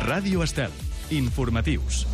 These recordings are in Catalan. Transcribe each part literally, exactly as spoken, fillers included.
Ràdio Estel. Informatius.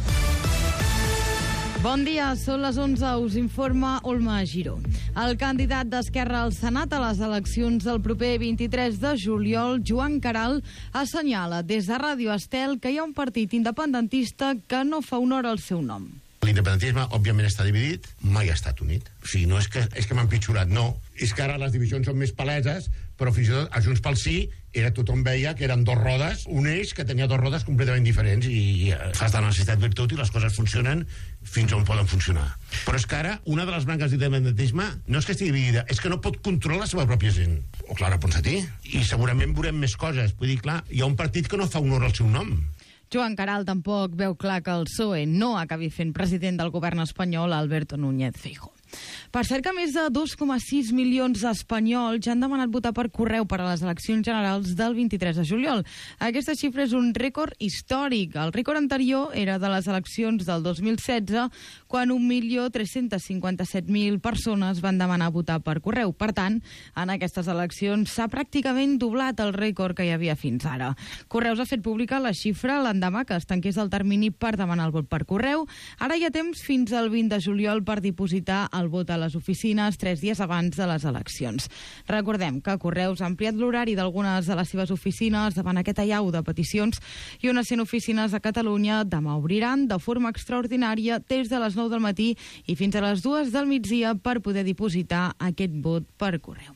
Bon dia, són les onze, us informa Olma Giró. El candidat d'Esquerra al Senat a les eleccions del proper vint-i-tres de juliol, Joan Caral, assenyala des de Ràdio Estel que hi ha un partit independentista que no fa honor al seu nom. L'independentisme, òbviament, està dividit, mai ha estat unit. O sigui, no és que, és que m'han pitjorat, no. És que ara les divisions són més paleses, però fins i tot a Junts pel Sí era, tothom veia que eren dos rodes, un eix que tenia dos rodes completament diferents, i fas de necessitat virtut i les coses funcionen fins on poden funcionar. Però és que ara, una de les branques d'independentisme no és que estigui dividida, és que no pot controlar la seva pròpia gent. O Clara Ponsatí. I segurament veurem més coses. Vull dir, clar, hi ha un partit que no fa honor al seu nom. Joan Caral tampoc veu clar que el P S O E no acabi fent president del govern espanyol Alberto Núñez Feijóo. Per cert que més de dos coma sis milions d'espanyols ja han demanat votar per correu per a les eleccions generals del vint-i-tres de juliol. Aquesta xifra és un rècord històric. El rècord anterior era de les eleccions del dos mil setze, quan un milió tres-cents cinquanta-set mil persones van demanar votar per correu. Per tant, en aquestes eleccions s'ha pràcticament doblat el rècord que hi havia fins ara. Correus ha fet pública la xifra l'endemà que es tanqués el termini per demanar el vot per correu. Ara hi ha temps fins al vint de juliol per dipositar el vot a les oficines tres dies abans de les eleccions. Recordem que Correus ha ampliat l'horari d'algunes de les seves oficines davant aquest allau de peticions, i unes cent oficines a Catalunya demà obriran de forma extraordinària des de les nou del matí i fins a les dues del migdia per poder dipositar aquest vot per correu.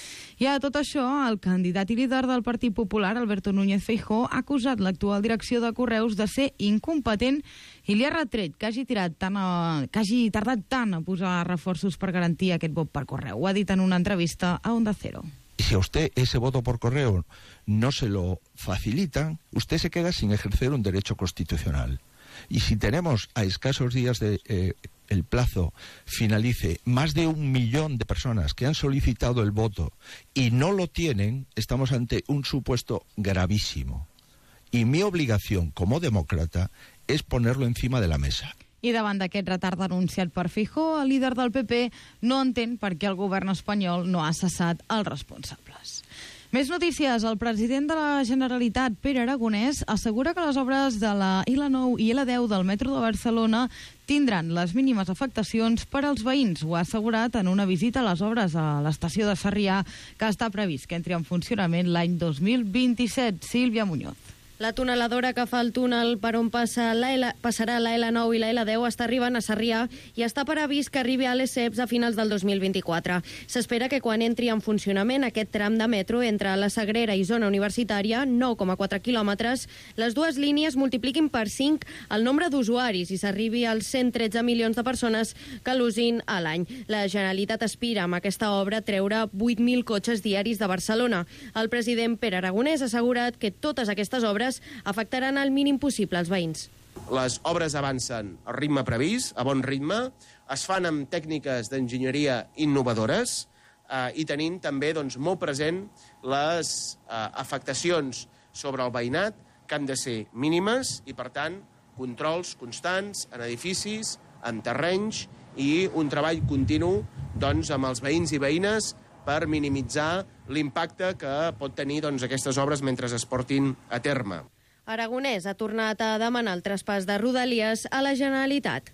I a tot això, el candidat i líder del Partit Popular, Alberto Núñez Feijóo, ha acusat l'actual direcció de Correus de ser incompetent i li ha retret que hagi, tirat tant a, que hagi tardat tant a posar reforços per garantir aquest vot per correu. Ho ha dit en una entrevista a Onda Cero. Si a usted ese voto por correo no se lo facilitan, usted se queda sin ejercer un derecho constitucional. Y si tenemos a escasos días de eh, el plazo finalice más de un millón de personas que han solicitado el voto y no lo tienen, estamos ante un supuesto gravísimo. Y mi obligación como demócrata es ponerlo encima de la mesa. I davant d'aquest retard denunciat per Feijóo, el líder del P P no entén per què el govern espanyol no ha cessat els responsables. Més notícies. El president de la Generalitat, Pere Aragonès, assegura que les obres de la L nou i L deu del metro de Barcelona tindran les mínimes afectacions per als veïns. Ho ha assegurat en una visita a les obres a l'estació de Sarrià, que està previst que entri en funcionament l'any dos mil vint-i-set. Sílvia Muñoz. La tuneladora que fa el túnel per on passa la L, passarà la L nou i la L deu està arribant a Sarrià i està previst que arribi a Lesseps a finals del dos mil vint-i-quatre. S'espera que quan entri en funcionament aquest tram de metro entre la Sagrera i zona universitària, nou coma quatre quilòmetres, les dues línies multipliquin per cinc el nombre d'usuaris i s'arribi als cent tretze milions de persones que l'usin a l'any. La Generalitat aspira amb aquesta obra treure vuit mil cotxes diaris de Barcelona. El president Pere Aragonès ha assegurat que totes aquestes obres afectaran al mínim possible els veïns. Les obres avancen al ritme previst, a bon ritme, es fan amb tècniques d'enginyeria innovadores eh, i tenint també doncs, molt present les eh, afectacions sobre el veïnat, que han de ser mínimes i, per tant, controls constants en edificis, en terrenys i un treball continu doncs, amb els veïns i veïnes per minimitzar l'impacte que pot tenir doncs, aquestes obres mentre es portin a terme. Aragonès ha tornat a demanar el traspàs de Rodalies a la Generalitat.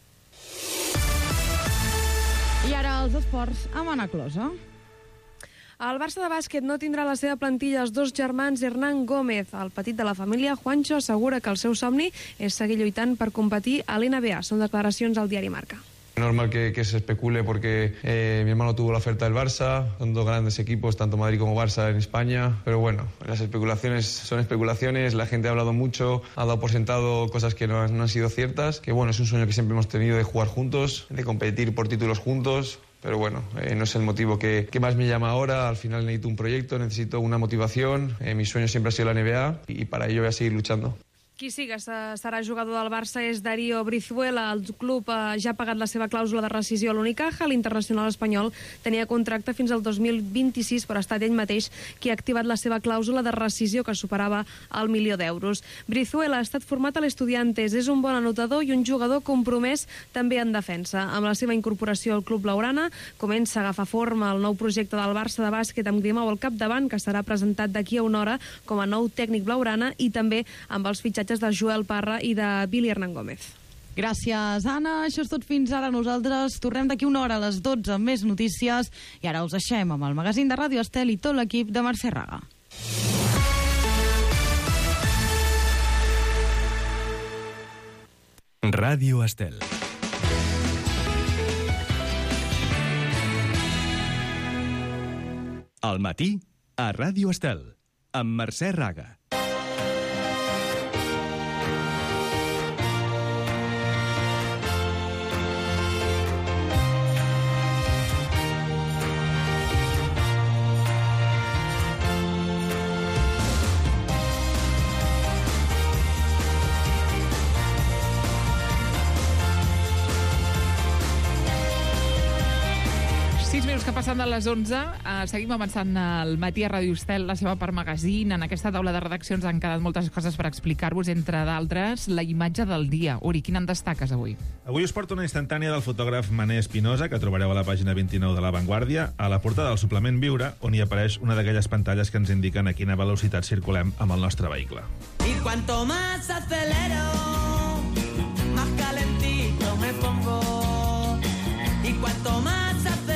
I ara els esports amb Anna Closa. El Barça de bàsquet no tindrà a la seva plantilla els dos germans Hernán Gómez. El petit de la família, Juancho, assegura que el seu somni és seguir lluitant per competir a l'N B A. Són declaracions al diari Marca. Normal que, que se especule porque eh, mi hermano tuvo la oferta del Barça, son dos grandes equipos, tanto Madrid como Barça en España, pero bueno, las especulaciones son especulaciones, la gente ha hablado mucho, ha dado por sentado cosas que no, no han sido ciertas, que bueno, es un sueño que siempre hemos tenido de jugar juntos, de competir por títulos juntos, pero bueno, eh, no es el motivo que, que más me llama ahora. Al final necesito un proyecto, necesito una motivación, eh, mi sueño siempre ha sido la N B A y para ello voy a seguir luchando. Qui sí que serà jugador del Barça és Darío Brizuela. El club ja ha pagat la seva clàusula de rescisió a l'Unicaja. L'internacional espanyol tenia contracte fins al dos mil vint-i-sis, però ha estat ell mateix qui ha activat la seva clàusula de rescisió, que superava el milió d'euros. Brizuela ha estat format a l'Estudiantes, és un bon anotador i un jugador compromès també en defensa. Amb la seva incorporació al club blaugrana comença a agafar forma el nou projecte del Barça de bàsquet amb Grimau al capdavant, que serà presentat d'aquí a una hora com a nou tècnic blaugrana, i també amb els fitxatges fitxatges de Joel Parra i de Billy Hernán Gómez. Gràcies, Anna. Això és tot fins ara. Nosaltres tornem d'aquí una hora a les dotze amb més notícies i ara us deixem amb el magazín de Ràdio Estel i tot l'equip de Mercè Raga. Ràdio Estel. Al matí, a Ràdio Estel, amb Mercè Raga. sis minuts que passen de les onze, eh, seguim avançant al matí a Ràdio Estel, la seva part magazín. En aquesta taula de redaccions han quedat moltes coses per explicar-vos, entre d'altres, la imatge del dia. Uri, quina en destaques avui? Avui us porto una instantània del fotògraf Mané Espinosa, que trobareu a la pàgina vint-i-nou de La Vanguardia, a la portada del suplement Viure, on hi apareix una d'aquelles pantalles que ens indiquen a quina velocitat circulem amb el nostre vehicle. Y cuanto más acelero, más calentito me pongo. Y cuanto más acelero,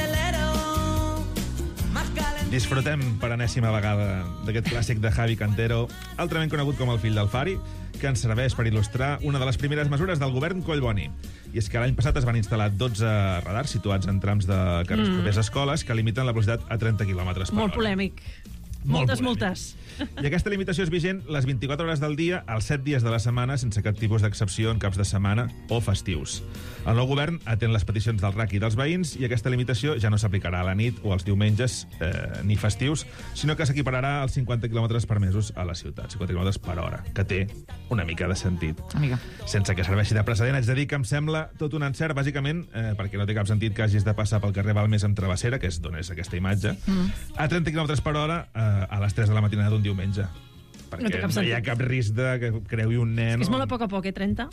Disfrutem per enèsima vegada d'aquest clàssic de Javi Cantero, altrament conegut com el fill del Fari, que ens serveix per il·lustrar una de les primeres mesures del govern Collboni. I és que l'any passat es van instal·lar dotze radars situats en trams de carrers mm. propers a escoles que limiten la velocitat a trenta quilòmetres per hora. Molt polèmic. Molt moltes, polèmic. moltes. I aquesta limitació és vigent les vint-i-quatre hores del dia, els set dies de la setmana, sense cap tipus d'excepció en caps de setmana o festius. El nou govern atén les peticions del R A C i dels veïns i aquesta limitació ja no s'aplicarà a la nit o als diumenges eh, ni festius, sinó que s'equipararà als cinquanta quilòmetres per mesos a la ciutat, cinquanta quilòmetres per hora, que té una mica de sentit. Amiga. Sense que serveixi de precedent, haig de dir que em sembla tot un encert, bàsicament, eh, perquè no té cap sentit que hagis de passar pel carrer Balmes amb travessera, que és d'on és aquesta imatge, mm. a trenta quilòmetres per hora eh, a les tres de la matinada d'un diumenge. Perquè no, no hi ha cap risc de que creui un nen... És, és molt a poc a poc, eh, trenta?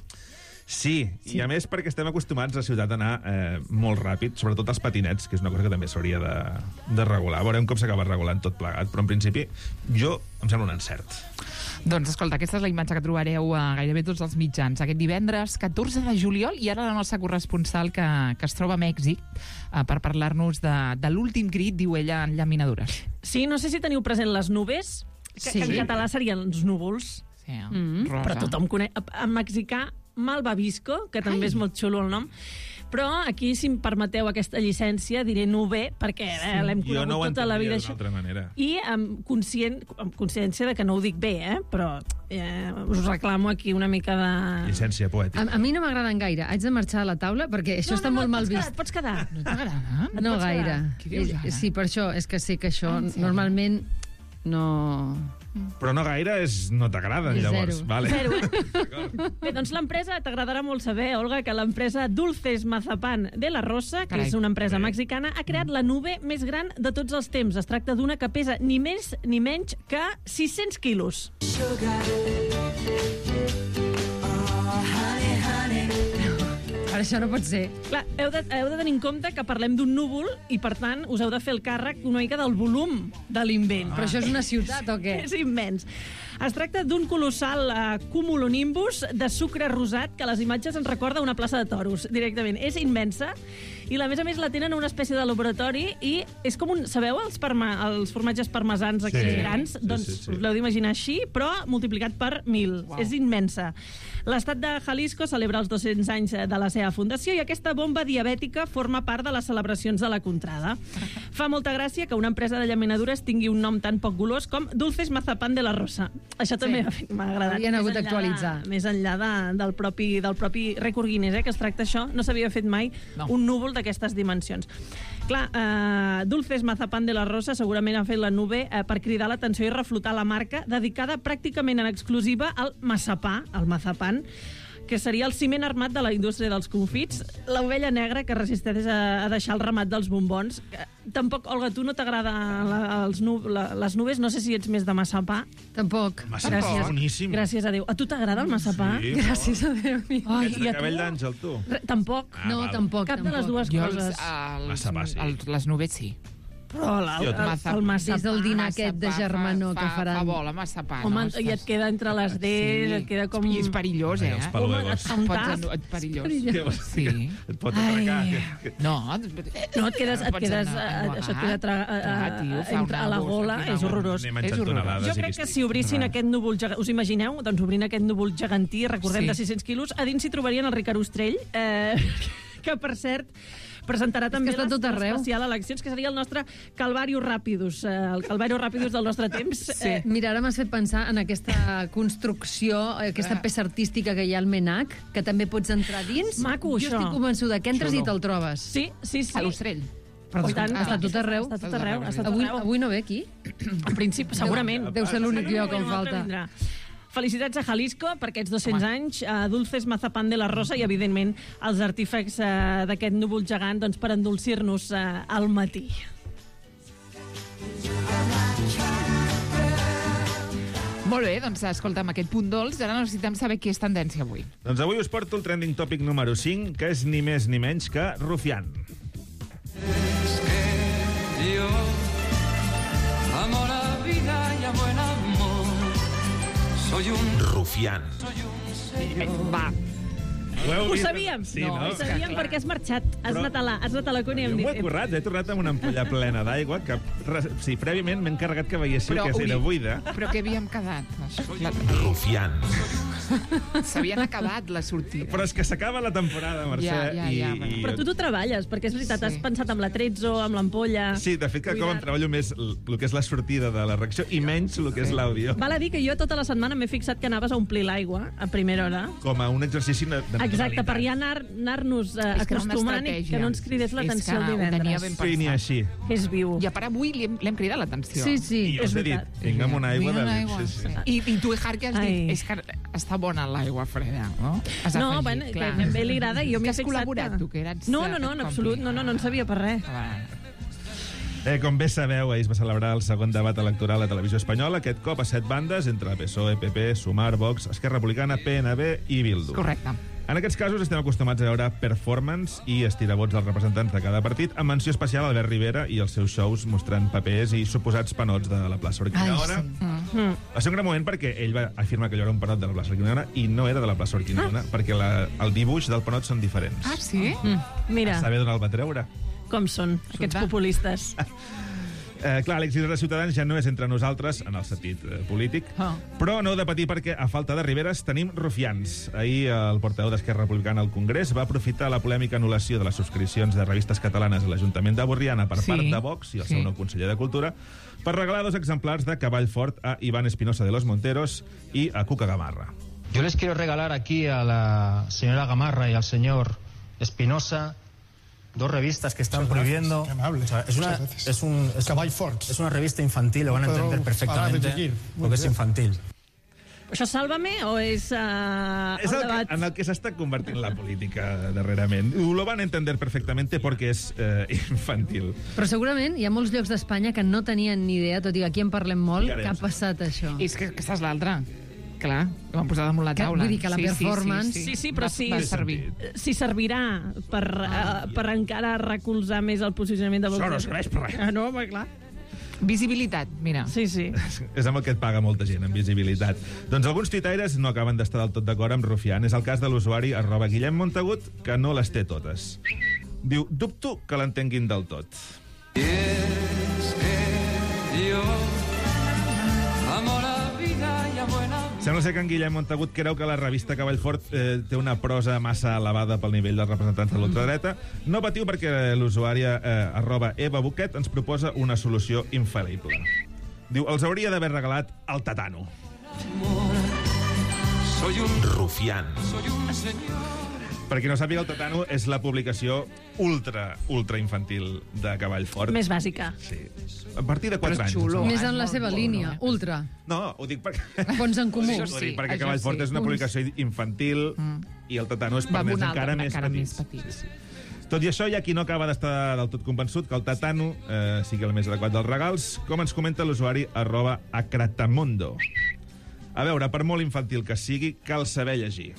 Sí, sí, i a més perquè estem acostumats a la ciutat a anar eh, molt ràpid, sobretot els patinets, que és una cosa que també s'hauria de, de regular. Veurem com s'acaba regulant tot plegat, però en principi jo em sembla un encert. Doncs escolta, aquesta és la imatge que trobareu a gairebé tots els mitjans. Aquest divendres catorze de juliol, i ara la nostra corresponsal que, que es troba a Mèxic eh, per parlar-nos de, de l'últim crit, diu ella, en llaminadures. Sí, no sé si teniu present les nubes, que, sí. que en català serien els núvols. Sí, mm, però tothom coneix. En mexicà, malvavisco, que també Ai. és molt xulo el nom. Però aquí, si em permeteu aquesta llicència, diré nube, perquè sí. eh, l'hem conegut no tota la vida. Jo no ho entendria d'una altra manera. I amb, conscient, amb consciència de que no ho dic bé, eh? però eh, us reclamo aquí una mica de... Llicència poètica. A, a mi no m'agraden gaire. Haig de marxar a la taula, perquè això no, està no, no, molt mal quedar, vist. Pots quedar. No t'agrada? No gaire. Què dius ara? Sí, per això. És que sí que això Ah, normalment no... Però no gaire és no t'agraden, llavors. Zero. Vale. Zero, eh? Bé, doncs l'empresa, t'agradarà molt saber, Olga, que l'empresa Dulces Mazapán de la Rosa, que Carai. és una empresa Bé. mexicana, ha creat la nube més gran de tots els temps. Es tracta d'una que pesa ni més ni menys que sis-cents quilos. Ara això no pot ser. Clar, heu de, heu de tenir en compte que parlem d'un núvol i, per tant, us heu de fer el càrrec una mica del volum de l'invent. Ah. Però això és una ciutat o què? És immens. Es tracta d'un colossal uh, cumulonimbus de sucre rosat que a les imatges ens recorda una plaça de toros, directament. És immensa i, a més a més, la tenen en una espècie de laboratori i és com un... Sabeu els, parma, els formatges parmesans aquells Sí. grans? Sí, doncs sí, sí. us l'heu d'imaginar així, però multiplicat per mil. Wow. És immensa. L'estat de Jalisco celebra els dos-cents anys de la seva fundació i aquesta bomba diabètica forma part de les celebracions de la contrada. Fa molta gràcia que una empresa de llaminadures tingui un nom tan poc golós com Dulces Mazapán de la Rosa. Això també Sí. m'ha agradat. Haurien hagut Més enllà d'actualitzar. De, més enllà de, del, propi, del propi rècord Guinness, eh, que es tracta això, no s'havia fet mai No. un núvol d'aquestes dimensions. Clar, eh, Dulces Mazapán de la Rosa segurament ha fet la nube eh, per cridar l'atenció i reflotar la marca, dedicada pràcticament en exclusiva al massapà, al mazapán, que seria el ciment armat de la indústria dels confits, l'ovella negra que resisteix a, a deixar el ramat dels bombons. Que, tampoc, Olga, tu no t'agrada la, els nu, la, les nubes? No sé si ets més de massapà. Tampoc. Massapà, Gràcies. boníssim. Gràcies a Déu. A tu t'agrada el massapà? Sí, Gràcies a Déu. Ai, Ets i de a tu? cabell d'àngel, tu? Re, tampoc. Ah, No, val. tampoc. Cap de tampoc. les dues Jo coses. els, els, Massapà, sí. els, les nubes sí. Però el, el, el, el massapà... Des del dinar aquest de germanor que faran. Fa bola, massapà. Home, i et queda entre les dents, et queda com... I és perillós, eh? Els paluegos. Et fa un Pots, tap. et perillós. Què vols dir? Sí. Et pot atracar. No, No, et quedes, et quedes, et, això et queda tra, a, a, entre a la gola, és horrorós. Anem menjant tonelades. Jo crec que si obrissin aquest núvol gegantí, us imagineu? Doncs obrint aquest núvol gegantí, recordem, Sí. de sis-cents quilos, a dins s'hi trobarien el Ricard Ostrell, eh, que, per cert, presentarà també està tot arreu. l'especial Eleccions, que seria el nostre Calvario Rapidus, eh, el Calvario Rapidus del nostre temps. Sí. Eh, mira, ara m'has fet pensar en aquesta construcció, aquesta peça artística que hi ha al Menac, que també pots entrar dins. Maco, jo això. estic convençuda que entres Xulo. i te'l trobes. Sí, sí, sí. a l'Ostrell. Però I tant. està tot arreu. Està tot arreu. Està tot Avui, arreu. avui no ve aquí? En principi, segurament. Deu ser l'únic lloc on Un altre falta. vindrà. Felicitats a Jalisco per aquests dos-cents anys, a Dulces Mazapán de la Rosa i, evidentment, als artífecs eh, d'aquest núvol gegant doncs, per endolcir-nos eh, al matí. Molt bé, doncs escolta, amb aquest punt dolç, ara necessitem saber què és tendència avui. Doncs avui us porto el trending topic número cinc, que és ni més ni menys que Rufián. Es que yo amo la vida y amo el amor. Soy un Rufián. Va. Ho, Ho sabíem. Sí, no, no? Ho sabíem perquè has marxat. Has Però- anat a la, has anat a la cuna i Jo hem m'ho he dit... currat, he tornat amb una ampolla plena d'aigua que, re- sí, prèviament m'he encarregat que veiéssiu Però que era hauria- buida. Però què havíem quedat? La- Rufián. S'havien acabat la sortida. Però és que s'acaba la temporada, Mercè. Ja, ja, ja, i, i... Però tu t'ho treballes, perquè és veritat, Sí. has pensat amb la Trezzo, amb l'ampolla... Sí, de fet, que com em Cuidat. treballo més l- el que és la sortida de la reacció i menys el que és l'àudio. Val a dir que jo tota la setmana m'he fixat que anaves a omplir l'aigua a primera hora. Com a un exercici de de Exacte, per naturalitat. ja anar- anar-nos eh, És que era una acostumant i estratègia. que no ens cridés És l'atenció que el ho tenia divendres. ben Sí, ni així. És viu. I a part avui li hem, li hem cridat l'atenció. Sí, sí. I jo és us he dit, veritat. vinga amb una aigua Vinga, de... una aigua. Sí, sí. I, I tu, Ejar, que has Ai. dit? És que està bona l'aigua freda, no? Has No, afegit, bueno, clar. que a ell li agrada i jo Que m'he has fixat col·laborat, que... tu, que eres... No, no, no, en eh, absolut, còmplice. no, no, no en sabia per res. Ah, Eh, com bé sabeu, ahir es va celebrar el segon debat electoral a Televisió Espanyola, aquest cop a set bandes, entre P S O E, P P, Sumar, Vox, Esquerra Republicana, P N B i Bildu. correcte. En aquests casos estem acostumats a veure performance i estirabots dels representants de cada partit, amb menció especial a Albert Rivera i els seus shows mostrant papers i suposats panots de la plaça Urquinaona. Mm. Va ser un gran moment perquè ell va afirmar que allò era un panot de la plaça Urquinaona i no era de la plaça Urquinaona, perquè la, el dibuix del panot són diferents. Ah, sí? Mm. Mira, Saber d'on el va treure. com són aquests populistes. Eh, clar, l'èxit de Ciutadans ja no és entre nosaltres, en el sentit eh, polític, Ah. però no heu de patir perquè, a falta de Riveres, tenim rufians. Ahir el portaveu d'Esquerra Republicana al Congrés va aprofitar la polèmica anul·lació de les subscripcions de revistes catalanes a l'Ajuntament de Borriana per Sí, part de Vox i el seu sí. nou conseller de Cultura per regalar dos exemplars de Cavall Fort a Iván Espinosa de los Monteros i a Cuca Gamarra. Yo les quiero regalar aquí a la señora Gamarra y al señor Espinosa dos revistas que están prohibiendo. Qué amable. O sea, es, una, Muchas gracias. es, un, es, Cavall Fort. es una revista infantil, lo van a Pero entender ahora de perfectamente seguir. Muy porque es bien. infantil. Això Sálvame o és uh, És el el que, debat? en el que s'està convertint la política darrerament. Lo van entender perfectamente porque és eh, infantil. Però segurament hi ha molts llocs d'Espanya que no tenien ni idea, tot i que aquí en parlem molt, Carai, que ha sí. passat això. És que aquesta és l'altra. Clar, ho vam posar damunt la Que- taula. vull dir que la performance- Sí, sí, però va, sí. Va servir. Si servirà per, uh, per encara recolzar més el posicionament de Vox. Això no serveix per res. Ah, no, home, clar. Visibilitat, mira. Sí, sí. És amb el que et paga molta gent, en visibilitat. Doncs alguns tuitaires no acaben d'estar del tot d'acord amb Rufián. És el cas de l'usuari arroba Guillem Montagut, que no les té totes. Diu, dubto que l'entenguin del tot. Y es que yo amo la vida y amo el amor. Sembla ser que en Guillem Montagut creu que la revista Cavall Fort eh, té una prosa massa elevada pel nivell dels representants de l'ultradreta. No patiu perquè l'usuària eh, arroba Eva Buquet ens proposa una solució infal·lible. Diu, els hauria d'haver regalat el Tatano. Soy un Rufián. soy un señor. Per qui no sàpiga, el Tatano és la publicació ultra, ultra infantil de Cavall Fort. Més bàsica. Sí. A partir de quatre Però anys. xulo. em Més sembla. en la seva línia, ultra. No, ho dic perquè... Fons en comú. Ho dic perquè Cavall Fort és una Punts. publicació infantil i el Tatano és per Va nens amb un altre, encara més encara petits. més petits. Sí, sí. Tot i això, hi ha qui no acaba d'estar del tot convençut que el Tatano eh, sigui el més adequat dels regals, com ens comenta l'usuari arroba acratamondo. A veure, per molt infantil que sigui, cal saber llegir.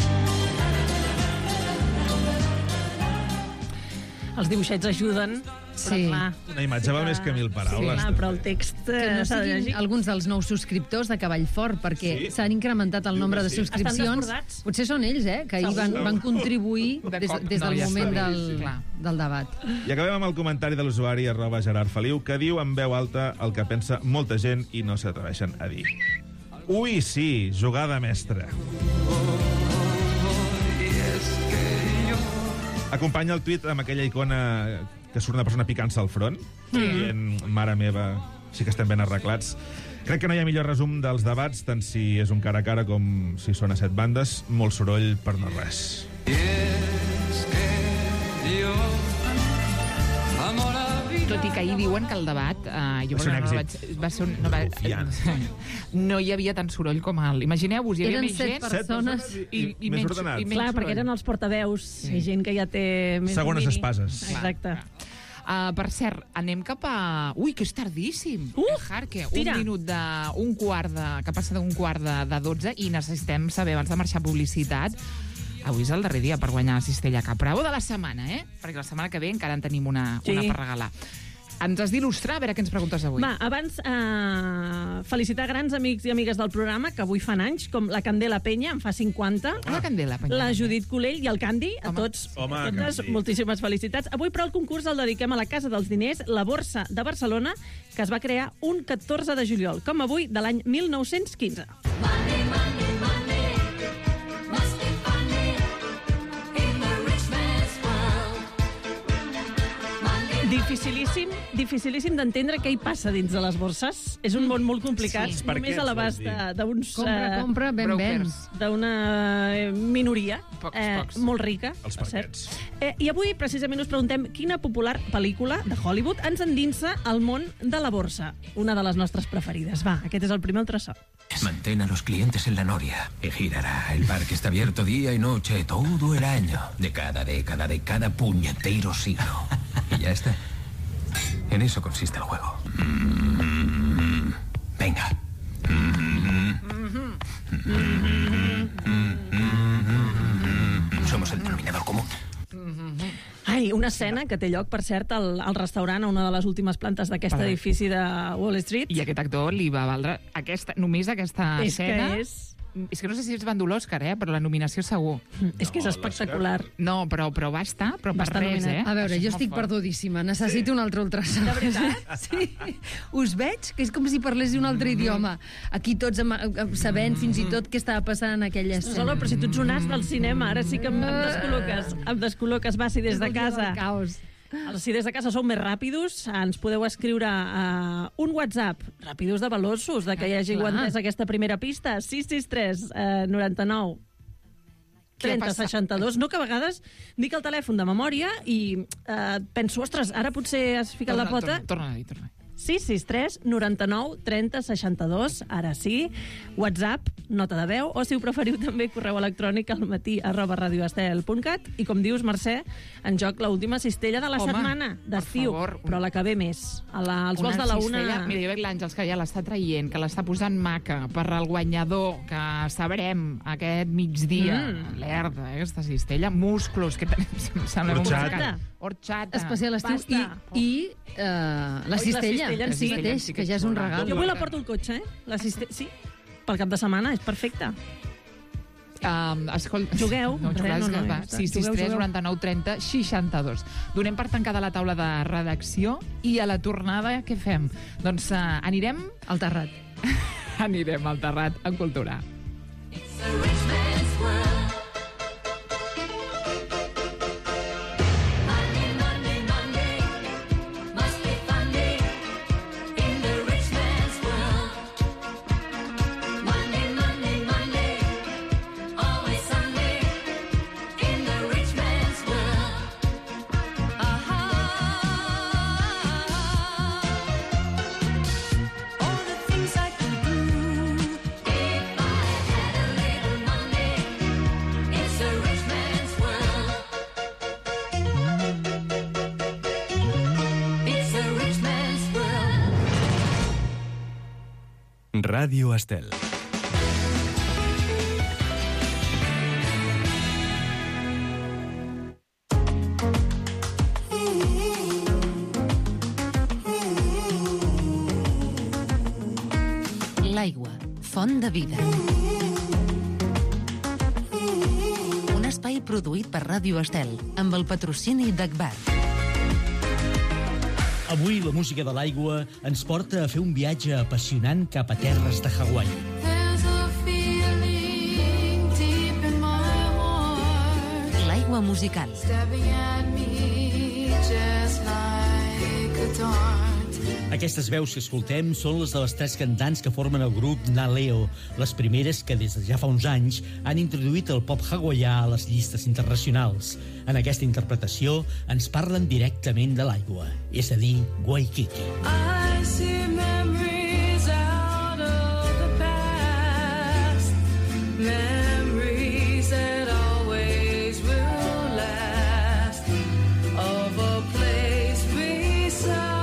Els dibuixets ajuden, Sí. Però, clar, Una imatge val més que mil paraules. Sí, clar, però el text Que eh, no s'ha de siguin llegir. alguns dels nous subscriptors de Cavallfort, perquè Sí. s'han incrementat el nombre de sí. subscripcions. Estan desbordats. Potser són ells, eh, que ahir van, Segur. van contribuir De des, cop, des no, del ja moment està. del, Clar. del debat. I acabem amb el comentari de l'usuari arroba Gerard Feliu, que diu en veu alta el que pensa molta gent i no s'atreveixen a dir. Ui, sí, jugada mestra. Acompanya el tuit amb aquella icona que surt una persona picant-se al front, mm. dient, mare meva, sí que estem ben arreglats. Crec que no hi ha millor resum dels debats, tant si és un cara a cara com si són a set bandes. Molt soroll per no res. Tot i que ahir diuen que el debat... Eh, jo Va ser un no, no èxit. vaig, va ser un, no, va, no hi havia tant soroll com el... Imagineu-vos, hi havia Eren més set gent... persones. I, i, més menys, ordenats. i menys Clar, perquè soroll. eren els portaveus, sí. gent que ja té més Segones domini. espases. Exacte. Uh, per cert, anem cap a... Ui, que és tardíssim. Uh, Jarque, tira. un minut de... Un quart de... Que passa d'un quart de, de dotze i necessitem saber, abans de marxar a publicitat, avui és el darrer dia per guanyar la cistella Cap Bravo de la setmana, eh? Perquè la setmana que ve encara en tenim una, Sí. una per regalar. Ens has d'il·lustrar, a veure què ens preguntes avui. Va, abans eh, felicitar grans amics i amigues del programa que avui fan anys, com la Candela Penya, en fa cinquanta, Ah, la Candela, Penya. la Judit Colell i el Candy, a Home. tots, Home, a totes, Candy. moltíssimes felicitats. Avui, però, el concurs el dediquem a la Casa dels Diners, la Borsa de Barcelona, que es va crear un catorze de juliol, com avui, de l'any mil nou-cents quinze. Dificilíssim, dificilíssim d'entendre què hi passa dins de les borses. És un món molt complicat, Sí. sí. Per només què a ens l'abast vols dir? de- d'uns... Compra, eh, compra, ben, ben. brokers. d'una eh, minoria Pocs, eh, pocs. molt rica, Els per cert. parquets. Eh, I avui, precisament, us preguntem quina popular pel·lícula de Hollywood ens endinsa al món de la borsa. Una de les nostres preferides. Va, aquest és el primer tresó. Mantén a los clientes en la noria y girará. El parque está abierto día y noche, todo el año, de cada década, de cada puñetero siglo. Y ya está. En eso consiste el juego. Mm, Venga. Somos el denominador común. Ai, una escena que té lloc, per cert, al, al restaurant, a una de les últimes plantes d'aquest Vale. edifici de Wall Street. I aquest actor li va valdre aquesta, només aquesta És que escena... és- És que no sé si es van dur l'Òscar, eh? Però la nominació segur. És que és espectacular. No, però, però va estar, però Va per estar res, nominat. eh? A veure, Això és jo molt estic fort. perdudíssima. Necessito un altre ultrasò. De veritat? Sí. Us veig que és com si parlés un altre idioma. Aquí tots am- am- sabent fins i tot què estava passant en aquella escena. Solo, però si tu ets un as del cinema, ara sí que em, em descol·loques. Em descol·loques, va, si des de casa... Caos. Si des de casa sou més ràpidos, ens podeu escriure uh, un WhatsApp, ràpidos de valorsos, de que hi hagi Clar. entès aquesta primera pista, sis sis tres, eh, noranta-nou, Què ha trenta, passat? seixanta-dos. No, que a vegades dic el telèfon de memòria i eh, penso, ostres, ara potser has ficat la pota. Torna, torna a dir, torna a dir. sis sis tres, noranta-nou, trenta, seixanta-dos, ara sí. WhatsApp, nota de veu, o si ho preferiu també correu electrònic al matí arroba radioestel punt cat. I com dius, Mercè, en joc l'última cistella de la Home, setmana, d'estiu, per favor. però la que ve més. A la, als vols de la una... cistella, Mira, jo veig l'Àngels que ja l'està traient, que l'està posant maca per al guanyador, que sabrem aquest migdia. Mm. Alerta, eh, aquesta cistella. Musclos, que tenim, em sembla un Horchata. mercat. Horchata. Especial estiu. I, Pasta. i uh, la Oi, la cistella. cistella en La si. mateix, Sí, que ja és un regal. Jo avui la porto al cotxe, eh? La ciste... Sí, pel cap de setmana, és perfecte. Um, escolta, Jugueu? No, jugar, Res, no, no, no, no, ja està. sis sis Jugueu, tres, jugueu. noranta-nou, trenta, seixanta-dos. Donem per tancada la taula de redacció i a la tornada què fem? Doncs uh, anirem... Al terrat. anirem al terrat en cultura. Ràdio Estel. l'aigua, font de vida. Un espai produït per Ràdio Estel, amb el patrocini d'Agbar. Avui la música de l'aigua ens porta a fer un viatge apassionant cap a terres de Hawaii. L'aigua musical. Aquestes veus que escoltem són les de les tres cantants que formen el grup Naleo, les primeres que des de ja fa uns anys han introduït el pop hawaià a les llistes internacionals. En aquesta interpretació ens parlen directament de l'aigua, és a dir, Waikiki. I see memories out of the past, memories that always will last, of a place beside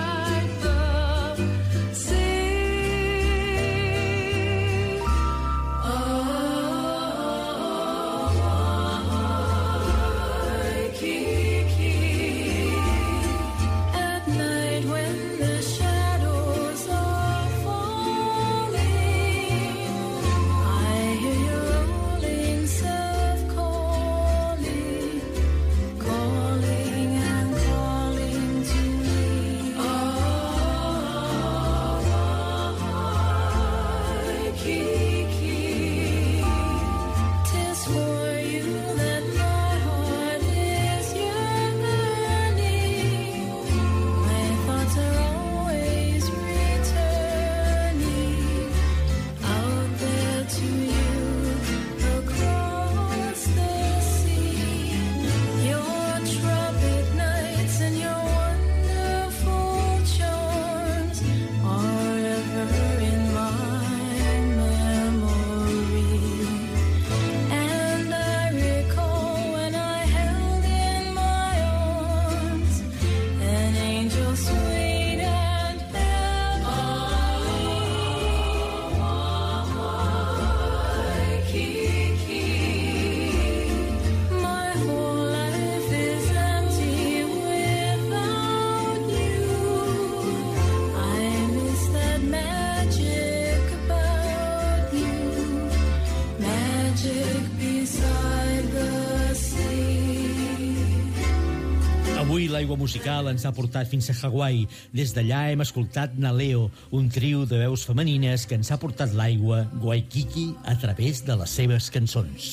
L'aigua musical ens ha portat fins a Hawaii. Des d'allà hem escoltat Naleo, un trio de veus femenines que ens ha portat l'aigua, Waikiki, a través de les seves cançons.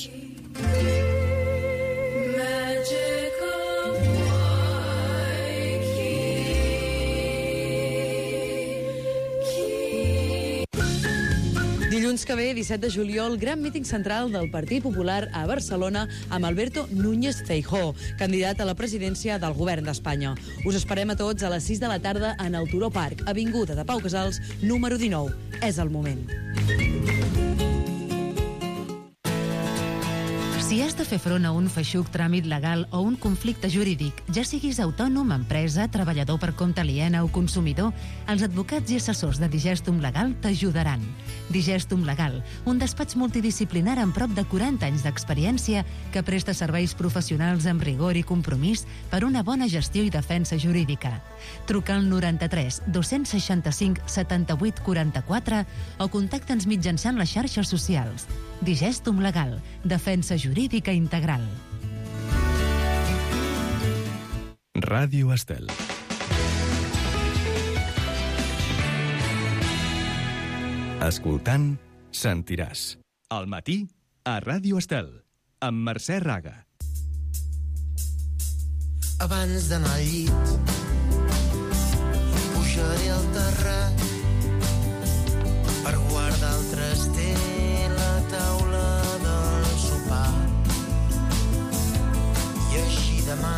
Dilluns que ve, disset de juliol, gran míting central del Partit Popular a Barcelona amb Alberto Núñez Feijóo, candidat a la presidència del govern d'Espanya. Us esperem a tots a les sis de la tarda en el Turó Parc, avinguda de Pau Casals, número dinou. És el moment. Si has de fer front a un feixuc tràmit legal o un conflicte jurídic, ja siguis autònom, empresa, treballador per compte aliena o consumidor, els advocats i assessors de Digestum Legal t'ajudaran. Digestum Legal, un despatx multidisciplinar amb prop de quaranta anys d'experiència que presta serveis professionals amb rigor i compromís per una bona gestió i defensa jurídica. Truca al noranta-tres dos-cents seixanta-cinc setanta-vuit quaranta-quatre o contacta'ns mitjançant les xarxes socials. Digestum Legal, defensa jurídica integral. Ràdio Estel. Escoltant, sentiràs. Al matí, a Ràdio Estel, amb Mercè Raga. Abans d'anar al llit, pujaré al terrat per guardar el traster la taula del sopar. I així demà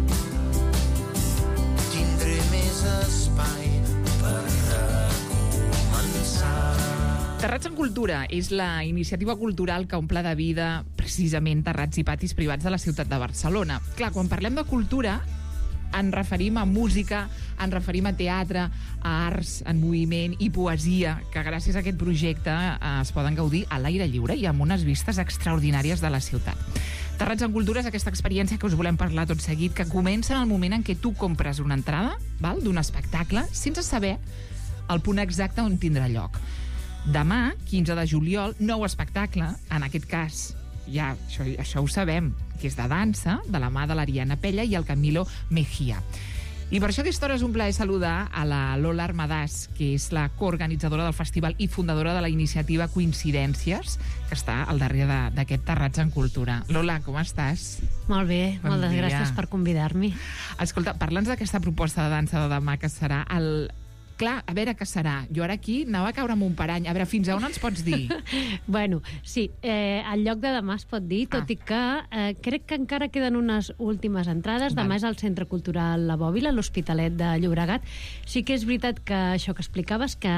tindré més espai per recomençar. Terrats en Cultura és la iniciativa cultural que omple de vida precisament terrats i patis privats de la ciutat de Barcelona. Clar, quan parlem de cultura ens referim a música, ens referim a teatre, a arts en moviment i poesia, que gràcies a aquest projecte eh, es poden gaudir a l'aire lliure i amb unes vistes extraordinàries de la ciutat. Terrats en Cultura és aquesta experiència que us volem parlar tot seguit, que comença en el moment en què tu compres una entrada val, d'un espectacle sense saber el punt exacte on tindrà lloc. Demà, quinze de juliol, nou espectacle, en aquest cas, ja, això, això ho sabem, que és de dansa, de la mà de l'Ariana Pella i el Camilo Mejía. I per això aquesta hora és un plaer saludar a la Lola Armadàs, que és la coorganitzadora del festival i fundadora de la iniciativa Coincidències, que està al darrere d'aquest Terrats en Cultura. Lola, com estàs? Molt bé, Bon moltes dia. gràcies per convidar-me. Escolta, parla'ns d'aquesta proposta de dansa de demà, que serà el... Clar, a veure què serà. Jo ara aquí anava a caure amb un parany. A veure, fins a on ens pots dir? Bueno, sí, eh, el lloc de demà es pot dir, tot ah. i que eh, crec que encara queden unes últimes entrades. Val. Demà és al Centre Cultural La Bòbila, a l'Hospitalet de Llobregat. Sí que és veritat que això que explicaves, que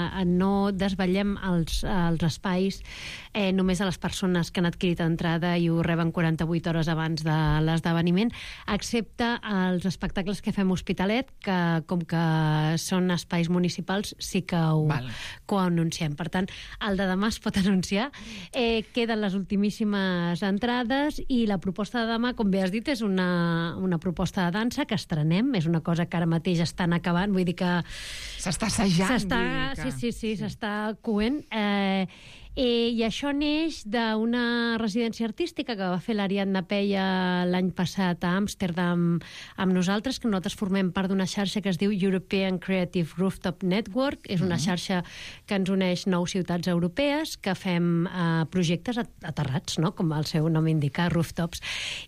no desvetllem els, els espais eh, només a les persones que han adquirit entrada i ho reben quaranta-vuit hores abans de l'esdeveniment, excepte els espectacles que fem a Hospitalet, que com que són espais municipals sí que ho, que ho anunciem. Per tant, el de demà es pot anunciar. Eh, queden les ultimíssimes entrades i la proposta de demà, com bé has dit, és una, una proposta de dansa que estrenem. És una cosa que ara mateix estan acabant. Vull dir que... S'està assajant. S'està, que... sí, sí, sí, s'està coent. Eh, Eh, I això neix d'una residència artística que va fer l'Ariadna Pella l'any passat a Amsterdam amb nosaltres, que nosaltres formem part d'una xarxa que es diu European Creative Rooftop Network. És una xarxa que ens uneix nou ciutats europees, que fem eh, projectes aterrats, no? Com el seu nom indica, rooftops.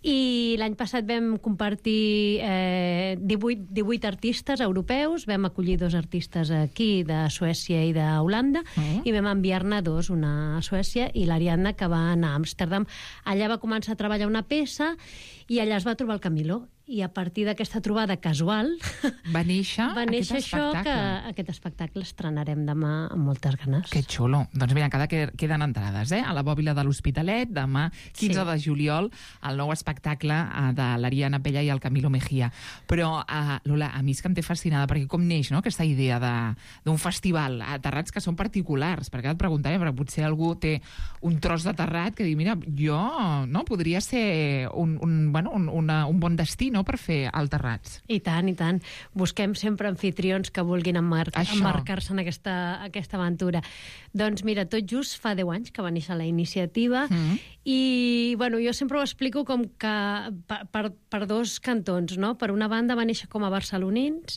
I l'any passat vam compartir eh, divuit, divuit artistes europeus, vam acollir dos artistes aquí, de Suècia i d'Holanda, uh-huh. i vam enviar-ne dos, una a Suècia i l'Ariadna, que va anar a Amsterdam. Allà va començar a treballar una peça i allà es va trobar el Camilo. I a partir d'aquesta trobada casual va néixer, va néixer aquest això, espectacle. que aquest espectacle estrenarem demà amb moltes ganes. Que xulo. Doncs mira, encara queden entrades, eh? A la Bòbila de l'Hospitalet, demà, quinze sí. de juliol, el nou espectacle de l'Ariana Pella i el Camilo Mejía. Però, uh, Lola, a mi és que em té fascinada, perquè com neix, no?, aquesta idea d'un festival a terrats que són particulars, perquè et preguntava, perquè potser algú té un tros de terrat que diu, mira, jo, no, podria ser un, un, bueno, un, una, un bon destí, no?, per fer el Terrats. I tant, i tant. Busquem sempre anfitrions que vulguin emmar emmarcar-se en aquesta, aquesta aventura. Doncs mira, tot just fa deu anys que va néixer la iniciativa mm. i, bueno, jo sempre ho explico com que per, per, per dos cantons, no? Per una banda va néixer com a barcelonins,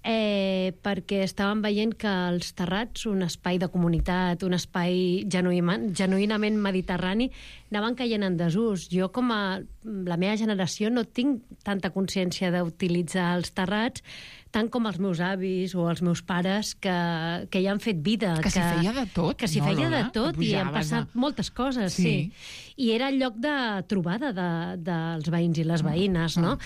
eh, perquè estàvem veient que els Terrats, un espai de comunitat, un espai genuïnament, genuïnament mediterrani, anaven caient en desús. Jo, com a la meva generació, no tinc tanta consciència d'utilitzar els terrats tant com els meus avis o els meus pares, que, que ja han fet vida. Que, que s'hi feia de tot, Que s'hi no, feia Lola? de tot i han passat a... moltes coses, sí. sí. I era el lloc de trobada de, dels veïns i les veïnes, no?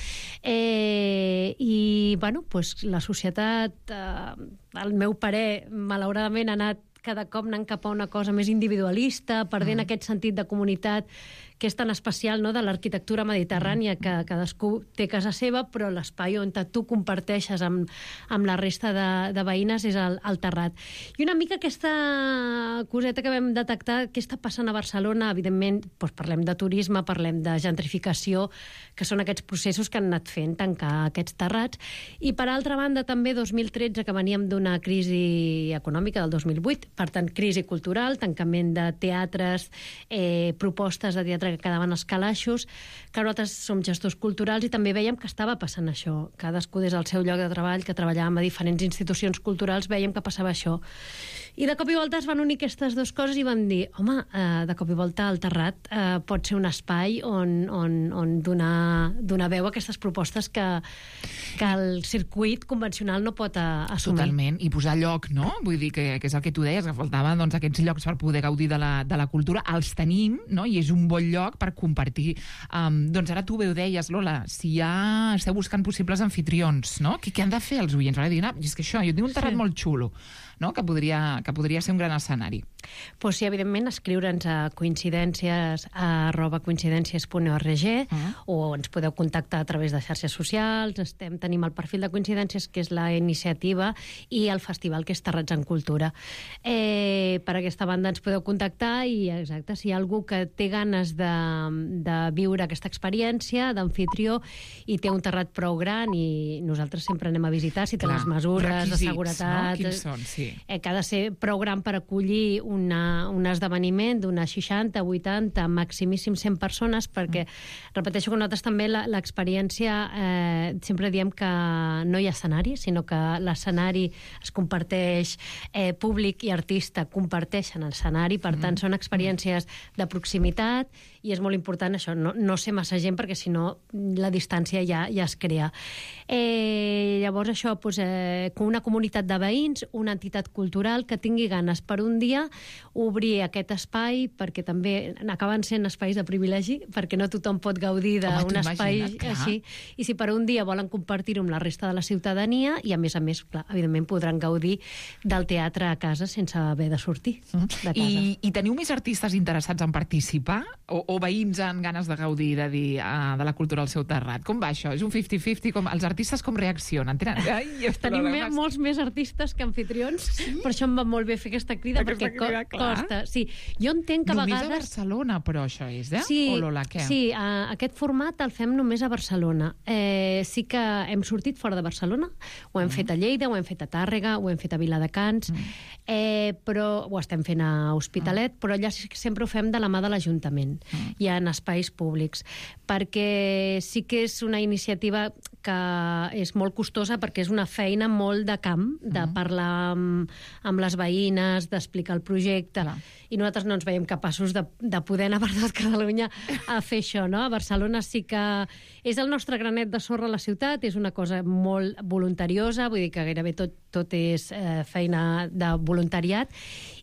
Eh, I, bueno, pues, la societat, eh, el meu parer, malauradament, ha anat cada cop anant cap a una cosa més individualista, perdent mm. aquest sentit de comunitat que és tan especial, no?, de l'arquitectura mediterrània, que cadascú té casa seva, però l'espai on tu comparteixes amb, amb la resta de, de veïnes és el, el terrat. I una mica aquesta coseta que vam detectar, què està passant a Barcelona, evidentment, doncs parlem de turisme, parlem de gentrificació, que són aquests processos que han anat fent tancar aquests terrats, i per altra banda també dos mil tretze, que veníem d'una crisi econòmica del dos mil vuit, per tant, crisi cultural, tancament de teatres, eh, propostes de teatre que quedaven als calaixos, que nosaltres som gestors culturals i també veiem que estava passant això. Cadascú des del seu lloc de treball, que treballàvem a diferents institucions culturals, veiem que passava això. I de cop i volta es van unir aquestes dues coses i vam dir, home, eh, de cop i volta el Terrat eh, pot ser un espai on, on, on donar, donar veu a aquestes propostes que, que el circuit convencional no pot a, assumir. Totalment, i posar lloc, no? Vull dir que, que és el que tu deies, que faltaven doncs, aquests llocs per poder gaudir de la, de la cultura. Els tenim, no?, i és un bon lloc per compartir. Um, doncs ara tu bé ho deies, Lola, si ja esteu buscant possibles anfitrions, no?, què, què han de fer els oients? Ara diuen, ah, és que això, jo tinc un terrat sí. molt xulo, no?, que podria, que podria ser un gran escenari. Pues sí, evidentment, escriure'ns a coincidències arroba coincidències punt org uh-huh. o ens podeu contactar a través de xarxes socials. Estem, tenim el perfil de Coincidències, que és la iniciativa, i el festival, que és Terrats en Cultura. Eh, per aquesta banda ens podeu contactar i, exacte, si hi ha algú que té ganes de, de viure aquesta experiència d'anfitrió i té un terrat prou gran i nosaltres sempre anem a visitar si té Clar, les mesures requisits, de seguretat. no? Quins són, sí. Eh, que ha de ser prou gran per acollir una, un esdeveniment d'unes seixanta, vuitanta, maximíssim cent persones, perquè, mm. repeteixo que nosaltres també l'experiència, eh, sempre diem que no hi ha escenari, sinó que l'escenari es comparteix, eh, públic i artista comparteixen l'escenari, per tant, mm. són experiències de proximitat i és molt important això, no, no ser massa gent, perquè si no la distància ja, ja es crea. Eh, llavors això, doncs, eh, una comunitat de veïns, una entitat cultural que tingui ganes per un dia obrir aquest espai, perquè també acaben sent espais de privilegi, perquè no tothom pot gaudir d'un espai així, i si per un dia volen compartir-ho amb la resta de la ciutadania, i a més a més, clar, evidentment podran gaudir del teatre a casa sense haver de sortir mm. de casa. I, I teniu més artistes interessats en participar? O, o veïns amb ganes de gaudir de, dir, uh, de la cultura al seu terrat? Com va això? És un cinquanta cinquanta? Com, els artistes com reaccionen? Tenen... Ai, Tenim me, molts més artistes que anfitrions, sí? Per això em va molt bé fer aquesta crida, aquesta perquè crida, co costa. Sí. Jo entenc que a només vegades... Només a Barcelona, però, això és, eh? Sí, o Lola, què? Sí, uh, aquest format el fem només a Barcelona. Eh, sí que hem sortit fora de Barcelona, ho hem mm. fet a Lleida, ho hem fet a Tàrrega, ho hem fet a Viladecans, mm. eh, però ho estem fent a Hospitalet, mm. però allà sempre ho fem de la mà de l'Ajuntament, mm. i en espais públics, perquè sí que és una iniciativa que és molt costosa, perquè és una feina molt de camp, de mm. parlar amb, amb les veïnes, d'explicar el projecte, Clar. I nosaltres no ens veiem capaços de, de poder anar per tot Catalunya a fer això, no? A Barcelona sí que és el nostre granet de sorra a la ciutat, és una cosa molt voluntariosa, vull dir que gairebé tot, tot és eh, feina de voluntariat,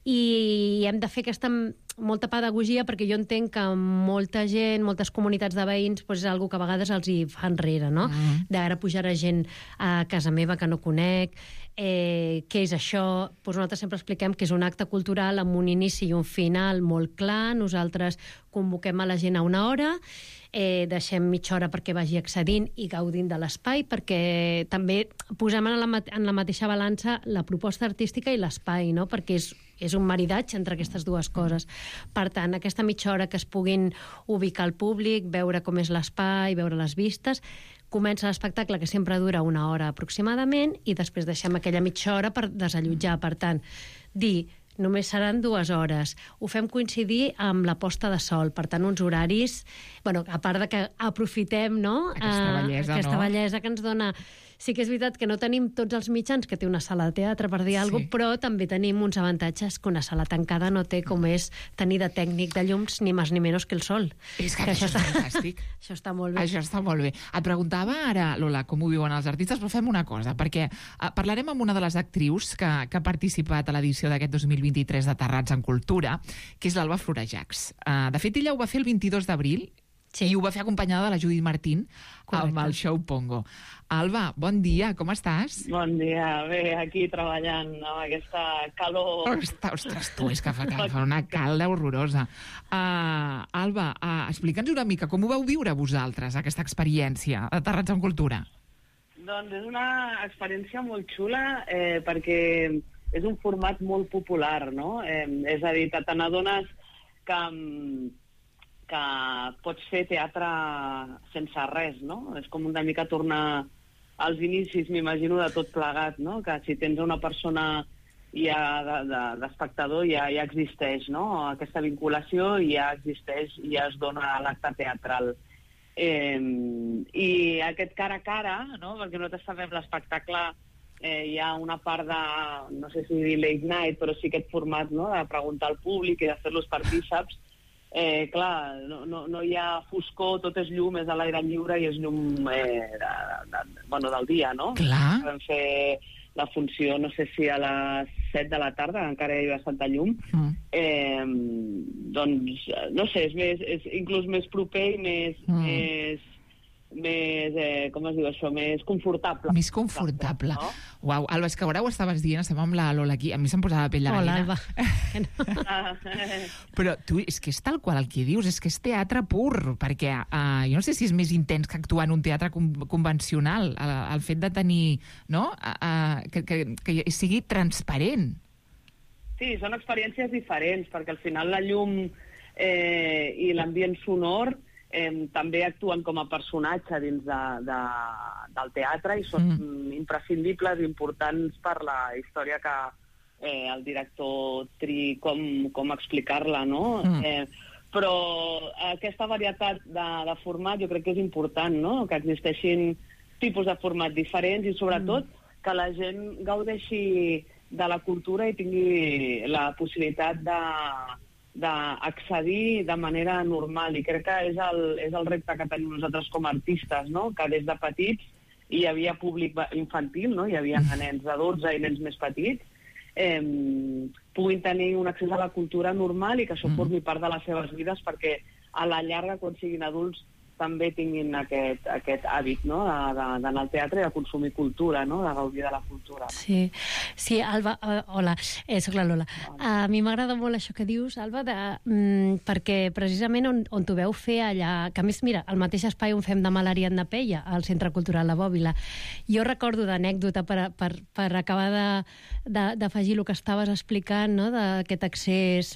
i hem de fer aquesta molta pedagogia, perquè jo entenc que molta gent, moltes comunitats de veïns, doncs és una cosa que a vegades els hi fa enrere, no? Mm. D'ara pujarà gent a casa meva que no conec, eh, què és això? Doncs nosaltres sempre expliquem que és un acte cultural amb un inici i un final molt clar. Nosaltres convoquem a la gent a una hora, eh, deixem mitja hora perquè vagi accedint i gaudint de l'espai, perquè també posem en la, en la mateixa balança la proposta artística i l'espai, no? Perquè és, és un maridatge entre aquestes dues coses. Per tant, aquesta mitja hora que es puguin ubicar al públic, veure com és l'espai, veure les vistes, comença l'espectacle, que sempre dura una hora aproximadament, i després deixem aquella mitja hora per desallotjar. Per tant, dir, només seran dues hores. Ho fem coincidir amb la posta de sol, per tant, uns horaris... Bueno, a part de que aprofitem, no? Aquesta bellesa, aquesta no? bellesa que ens dona... Sí que és veritat que no tenim tots els mitjans que té una sala de teatre, per dir alguna cosa, sí. Però també tenim uns avantatges que una sala tancada no té, com és tenir de tècnic de llums ni més ni menys que el sol. És que, que això, això és fantàstic. Això està molt bé. Això està molt bé. Et preguntava ara, Lola, com ho viuen els artistes, però fem una cosa, perquè uh, parlarem amb una de les actrius que, que ha participat a l'edició d'aquest dos mil vint-i-tres de Terrats en Cultura, que és l'Alba Florejacs. Uh, de fet, ella ho va fer el vint-i-dos d'abril, sí. I ho va fer acompanyada de la Judit Martín. Correcte. Amb el show Pongo. Alba, bon dia, com estàs? Bon dia, bé, aquí treballant amb aquesta calor... Ostres, ostres tu, és que fa, que fa una calda horrorosa. Uh, Alba, uh, explica'ns una mica com ho vau viure vosaltres, aquesta experiència de Terrats en Cultura. Doncs és una experiència molt xula, eh, perquè és un format molt popular, no? Eh, és a dir, te n'adones que... que pots fer teatre sense res, no? És com una mica tornar als inicis, m'imagino, de tot plegat, no? Que si tens una persona ja d'espectador ja, ja existeix, no? Aquesta vinculació ja existeix i ja es dona a l'acte teatral. Eh, I aquest cara a cara, no? Perquè nosaltres sabem l'espectacle, eh, hi ha una part de, no sé si dir late night, però sí aquest format, no? De preguntar al públic i de fer-los partíceps. Eh, clar, no, no, no hi ha foscor, tot és llum, és a l'aire lliure i és llum eh, de, de, bueno, del dia, no? Clar. Vam fer la funció, no sé si a les set de la tarda, encara hi havia Santa Llum. Mm. Eh, doncs, no sé, és, més, és inclús més proper i més... Mm. més més, eh, com es diu això, més confortable. Més confortable. No? Uau, Alba, és que ara ho estaves dient, estem amb la Lola aquí, a mi se'm posava la pell de gallina. Hola, Alba. Però tu, és que és tal qual el que dius, és que és teatre pur, perquè uh, jo no sé si és més intens que actuar en un teatre con convencional, el, el fet de tenir, no?, uh, uh, que, que, que sigui transparent. Sí, són experiències diferents, perquè al final la llum eh, i l'ambient sonor eh, també actuen com a personatge dins de, de, del teatre i són mm. imprescindibles, importants per la història que eh, el director tri com, com explicar-la, no? Mm. Eh, però aquesta varietat de, de format jo crec que és important, no? Que existeixin tipus de format diferents i sobretot mm. que la gent gaudeixi de la cultura i tingui la possibilitat de d'accedir de manera normal, i crec que és el, és el repte que tenim nosaltres com a artistes, no? Que des de petits hi havia públic infantil, no? Hi havia nens de dotze i nens més petits, eh, puguin tenir un accés a la cultura normal i que això formi part de les seves vides, perquè a la llarga, quan siguin adults, també tinguin aquest, aquest hàbit, no? D'anar al teatre i de consumir cultura, no? De gaudir de la cultura. Sí, sí, Alba, uh, hola, eh, soc la Lola. Uh, a mi m'agrada molt això que dius, Alba, de, mm, perquè precisament on, on t'ho veu fer allà, que a més, mira, al mateix espai on fem de Malaria en Peia, al Centre Cultural La Bòbila, jo recordo d'anècdota per, per, per acabar d'afegir el que estaves explicant, no? D'aquest accés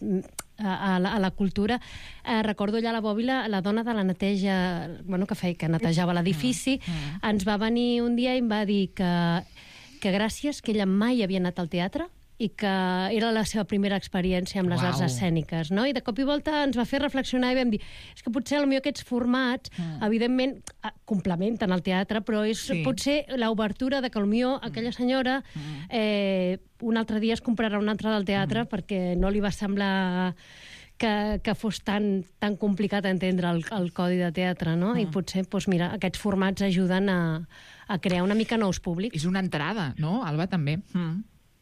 a la, a la cultura. Eh, recordo allà a la Bòbila, la dona de la neteja, bueno, que feia, que netejava l'edifici, mm. ens va venir un dia i em va dir que, que gràcies, que ella mai havia anat al teatre i que era la seva primera experiència amb les Uau. arts escèniques, no? I de cop i volta ens va fer reflexionar i vam dir, és que potser potser aquests formats, mm. evidentment, complementen el teatre, però és sí. potser l'obertura de que potser mm. aquella senyora mm. eh, un altre dia es comprarà un altre del teatre mm. perquè no li va semblar que, que fos tan, tan complicat entendre el, el codi de teatre, no? Mm. I potser, doncs mira, aquests formats ajuden a, a crear una mica nous públics. És una entrada, no, Alba, també? Mm.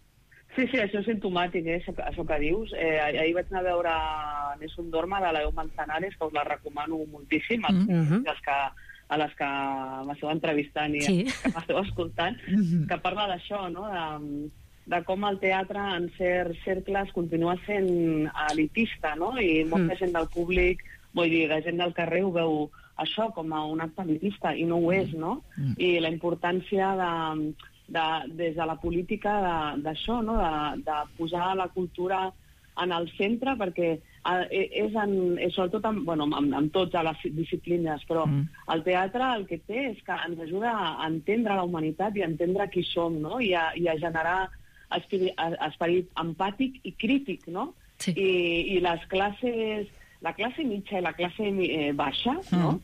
Sí, sí, això és simptomàtic, eh, això, això que dius. Eh, ahir vaig anar a veure Nessun Dorma de l'Eu Manzanares, que us la recomano moltíssim, mm -hmm. les que, a les que m'esteu entrevistant i sí. que m'esteu escoltant, mm -hmm. que parla d'això, no?, de, de com el teatre en certs cercles continua sent elitista, no?, i molta mm. gent del públic, vull dir, la gent del carrer ho veu això com a un acte elitista, i no ho és, no? Mm. I la importància de... De, des de la política d'això, no? de, de posar la cultura en el centre, perquè és, en, és sobretot en, bueno, en, en totes les disciplines, però mm. el teatre el que té és que ens ajuda a entendre la humanitat i a entendre qui som, no? I, a, i a generar esperit, esperit empàtic i crític, no? Sí. I, i les classes, la classe mitja i la classe eh, baixa, mm. no?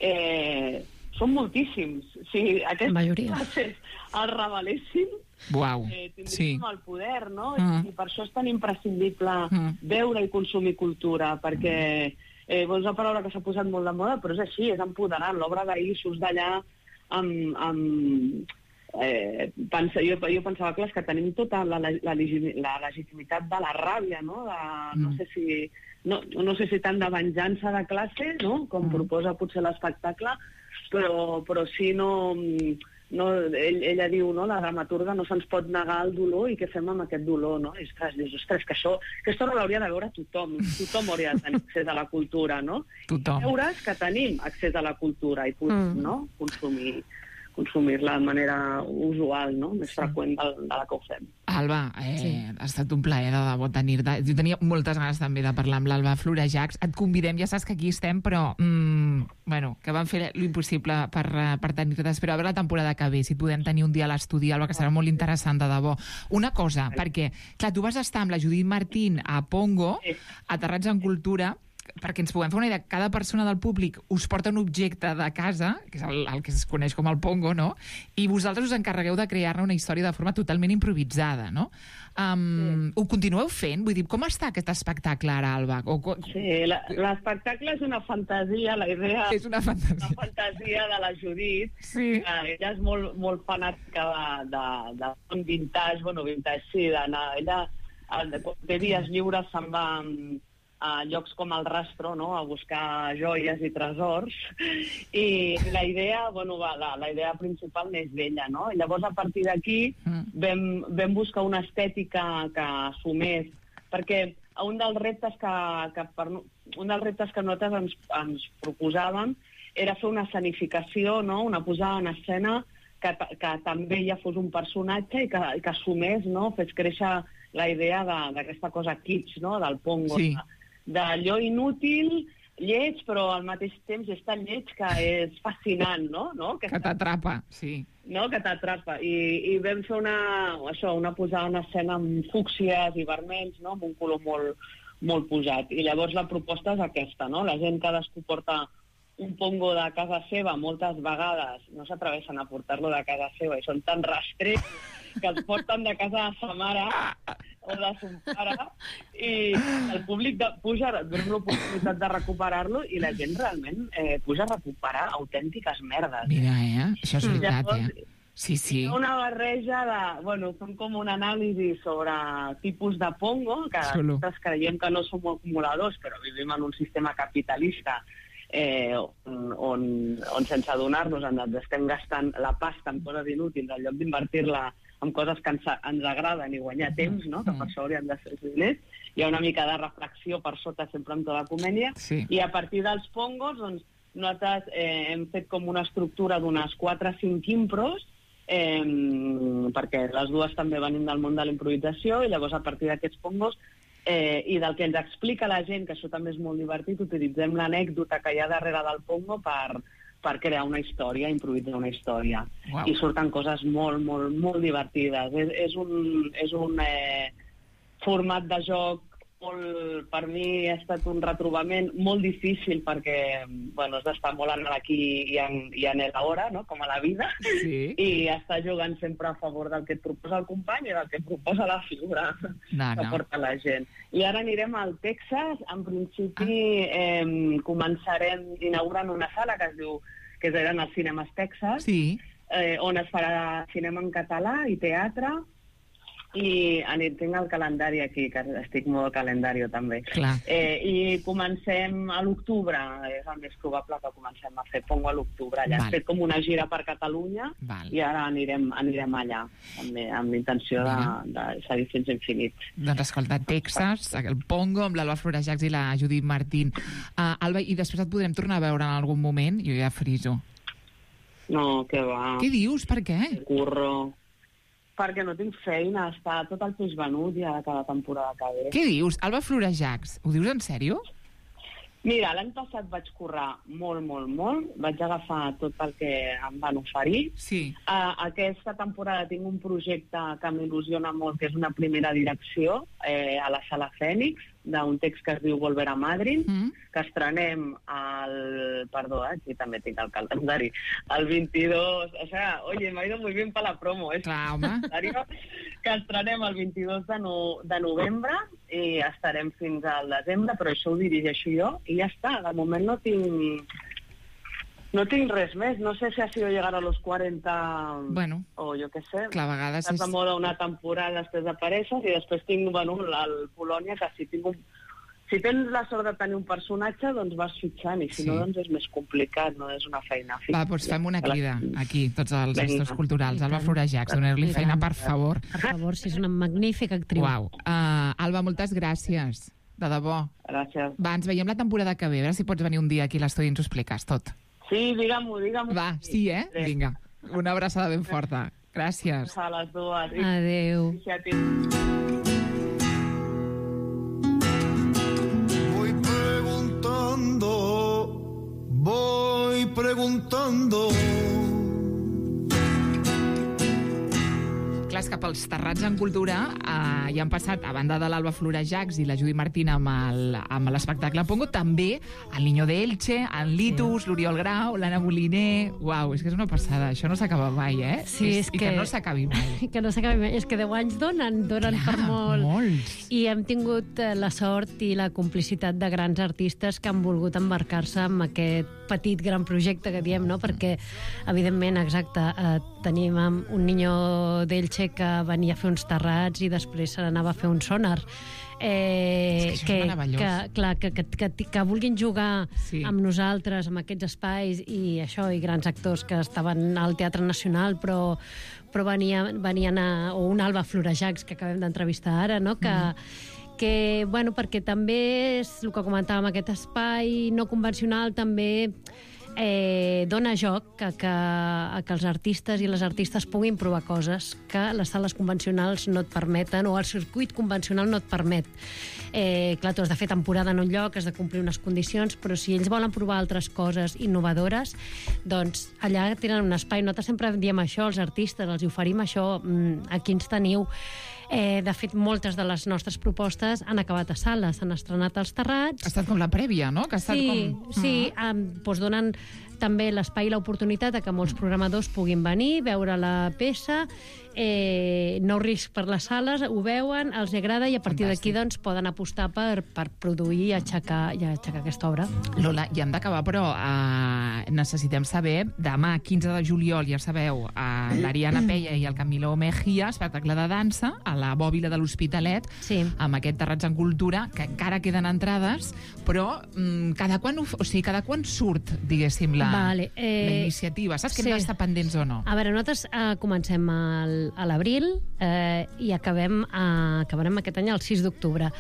Eh, són moltíssims. Si aquestes classes el revelessin, wow. eh, tindríem sí. el poder, no? Mm. I, I per això és tan imprescindible mm. veure i consumir cultura, perquè eh, és una paraula que s'ha posat molt de moda, però és així, és empoderant. L'obra d'ahir surts d'allà amb... amb eh, pensa, jo, jo pensava, clar, que tenim tota la, la, la, la legitimitat de la ràbia, no? De, no sé si... No, no sé si tant de venjança de classe, no?, com mm. proposa potser l'espectacle, però, però sí, no, no, ell, ella diu, no, la dramaturga, no se'ns pot negar el dolor i què fem amb aquest dolor, no? I ostres, dius, ostres, que això, aquesta hora l'hauria de veure tothom, tothom hauria de tenir accés a la cultura, no? Tothom. I veuràs que tenim accés a la cultura i podem, mm. no?, consumir consumir-la de manera usual, no?, més freqüent de, de la que ho fem. Alba, eh, sí. ha estat un plaer de debò tenir-te. Jo tenia moltes ganes també de parlar amb l'Alba Florejacs. Et convidem, ja saps que aquí estem, però mm, bueno, que vam fer l'impossible per, per tenir-te. Espero a veure la temporada que ve, si podem tenir un dia a l'estudi, Alba, que serà molt interessant, de debò. Una cosa, perquè, clar, tu vas estar amb la Judit Martín a Pongo, aterrats en cultura, perquè ens puguem fer una idea, cada persona del públic us porta un objecte de casa, que és el, el que es coneix com el Pongo, no?, i vosaltres us encarregueu de crear-ne una història de forma totalment improvisada, no? Um, sí. Ho continueu fent? Vull dir, com està aquest espectacle ara, Alba? O... Sí, l'espectacle és una fantasia, la idea... És una fantasia. Una fantasia de la Judit. Sí. Eh, ella és molt, molt fanàtica de, de, de vintage, bueno, vintage sí, d'anar... Ella, quan té dies lliures, se'n va a llocs com el Rastro, no?, a buscar joies i tresors, i la idea, bueno, la, la idea principal n'és d'ella, no? I llavors, a partir d'aquí, mm. vam, vam buscar una estètica que assumés, perquè un dels reptes que, que, per, un dels reptes que nosaltres ens, ens proposàvem era fer una escenificació, no?, una posada en escena que, que també ja fos un personatge i que, i que assumés, no?, fes créixer la idea d'aquesta cosa kitsch, no?, del Pongo, sí. d'allò inútil, lleig, però al mateix temps és tan lleig que és fascinant, no? no? Que, que t'atrapa, sí. No, que t'atrapa. I, I vam fer una, això, una posada en escena amb fúcsies i vermells, no? Amb un color molt, molt posat. I llavors la proposta és aquesta, no? La gent cadascú porta un pongo de casa seva, moltes vegades no s'atreveixen a portar-lo de casa seva i són tan rastrets que els porten de casa de sa mare o de son pare i el públic de, puja, donem l'oportunitat de recuperar-lo i la gent realment eh, puja a recuperar autèntiques merdes. Mira, eh? Això és veritat, Llavors, eh? Sí, sí. Una barreja de... Bueno, fem com un anàlisi sobre tipus de pongo, que Xulo. nosaltres creiem que no som acumuladors, però vivim en un sistema capitalista eh, on, on, on sense adonar-nos ens estem gastant la pasta en coses inútils en lloc d'invertir-la en coses que ens, ens agraden i guanyar temps, no? Que per això haurien de ser els diners. Hi ha una mica de reflexió per sota sempre amb tota la comèdia. Sí. I a partir dels pongos, doncs, nosaltres eh, hem fet com una estructura d'unes quatre o cinc impros, eh, perquè les dues també venim del món de la improvisació, i llavors a partir d'aquests pongos eh, i del que ens explica la gent, que això també és molt divertit, utilitzem l'anècdota que hi ha darrere del pongo per, per crear una història, improvisar una història. Wow. I surten coses molt, molt, molt divertides. És, és un, és un eh, format de joc molt, per mi ha estat un retrobament molt difícil perquè bueno, has d'estar molt en l'aquí i en, i en l'hora, no? Com a la vida, sí. I estar jugant sempre a favor del que et proposa el company i del que et proposa la figura no, que no. porta la gent. I ara anirem al Texas, en principi ah. eh, començarem inaugurant una sala que es diu, que eren els Cinemes Texas, sí. eh, on es farà cinema en català i teatre, i tinc el calendari aquí, que estic molt calendari també. Eh, I comencem a l'octubre, és el més probable que comencem a fer pongo a l'octubre. Ja hem fet com una gira per Catalunya Val. I ara anirem, anirem allà, també, amb l'intenció de, de seguir fins infinit. Doncs escolta, Texas, el pongo amb l'Alba Florejacs i la Judit Martín. Uh, Alba, i després et podrem tornar a veure en algun moment? Jo ja friso. No, què va. Què dius? Per què? Curro. Perquè no tinc feina, està tot el peix venut ja de cada temporada que ve. Què dius? Alba Florejacs, ho dius en sèrio? Mira, l'any passat vaig currar molt, molt, molt. Vaig agafar tot el que em van oferir. Sí. Uh, aquesta temporada tinc un projecte que m'il·lusiona molt, que és una primera direcció eh, a la Sala Fènix, d'un text que es diu Volver a Madrid, mm. que estrenem el... Perdó, eh, aquí també tinc el calendari. El vint-i-dos... O sea, oye, m'ha ido muy bien para la promo, eh? Clar, home. Que estrenem el vint-i-dos de, no, de novembre i estarem fins al desembre, però això ho dirigeixo jo i ja està. De moment no tinc... No tinc res més, no sé si ha sido llegar a los cuarenta bueno, o jo què sé. Clar, a vegades és... és... de moda una temporada, després apareixes i després tinc, bueno, el Polònia, que si tinc un... Si tens la sort de tenir un personatge, doncs vas fitxant, i si sí. no, doncs és més complicat, no és una feina fixa. Va, doncs fem una crida, aquí, tots els gestors culturals. Alba Florejacs, donar-li feina, per favor. Per favor, si és una magnífica actriu. Uau. Uh, Alba, moltes gràcies, de debò. Gràcies. Va, ens veiem la temporada que ve, a veure si pots venir un dia aquí a l'estudi i ens ho expliques tot. Sí, digue-m'ho, digue-m'ho. Va, sí, eh? Vinga, una abraçada ben forta. Gràcies. A les dues. Adéu. Voy preguntando, voy preguntando. Clar, és que pels Terrats en Cultura eh, hi han passat, a banda de l'Alba Florejacs i la Judit Martín amb l'espectacle Pongo, també el Niño de Elche, en Litus, sí. l'Oriol Grau, l'Anna Moliner... Uau, és que és una passada, això no s'acaba mai, eh? Sí, és, és que... I que no s'acabi mai. Que no s'acabi mai. És que deu anys donen, donen Clar, per molt. molts. I hem tingut la sort i la complicitat de grans artistes que han volgut embarcar-se en aquest petit gran projecte que diem, no? Perquè, evidentment, exacte, eh, tenim un Niño d'Elche que venia a fer uns terrats i després se n'anava a fer un sonar. Eh, és que, que, que, clar, que, que, que, que vulguin jugar sí. amb nosaltres, amb aquests espais i això, i grans actors que estaven al Teatre Nacional, però, però venien, venien a... o un Alba Florejacs, que acabem d'entrevistar ara, no? Que, mm. que, bueno, perquè també és el que comentàvem, aquest espai no convencional també eh, dona joc que, que, a que els artistes i les artistes puguin provar coses que les sales convencionals no et permeten o el circuit convencional no et permet. Eh, clar, tu has de fer temporada en un lloc, has de complir unes condicions, però si ells volen provar altres coses innovadores, doncs allà tenen un espai. Nosaltres sempre diem això als artistes, els oferim això, aquí ens teniu. Eh, de fet, moltes de les nostres propostes han acabat a sales, s'han estrenat als Terrats. Ha estat com la prèvia, no? Que ha estat sí, com... sí, um, doncs donen també l'espai i l'oportunitat a que molts programadors puguin venir, veure la peça, eh, no risc per les sales, ho veuen, els agrada i a partir d'aquí doncs, poden apostar per, per produir i aixecar, i aixecar aquesta obra. Lola, ja hem d'acabar, però uh, necessitem saber, demà, quinze de juliol, ja sabeu, uh, l'Ariana Peia i el Camilo Mejía, espectacle de dansa, a la Bòbila de l'Hospitalet, sí. amb aquest Terrats en Cultura, que encara queden entrades, però um, cada quan, o sigui, cada quan surt, diguéssim, la, vale, eh, la iniciativa? Saps que sí. hem d'estar pendents o no? A veure, nosaltres eh, comencem al, a l'abril eh, i acabem a, acabarem aquest any el sis d'octubre.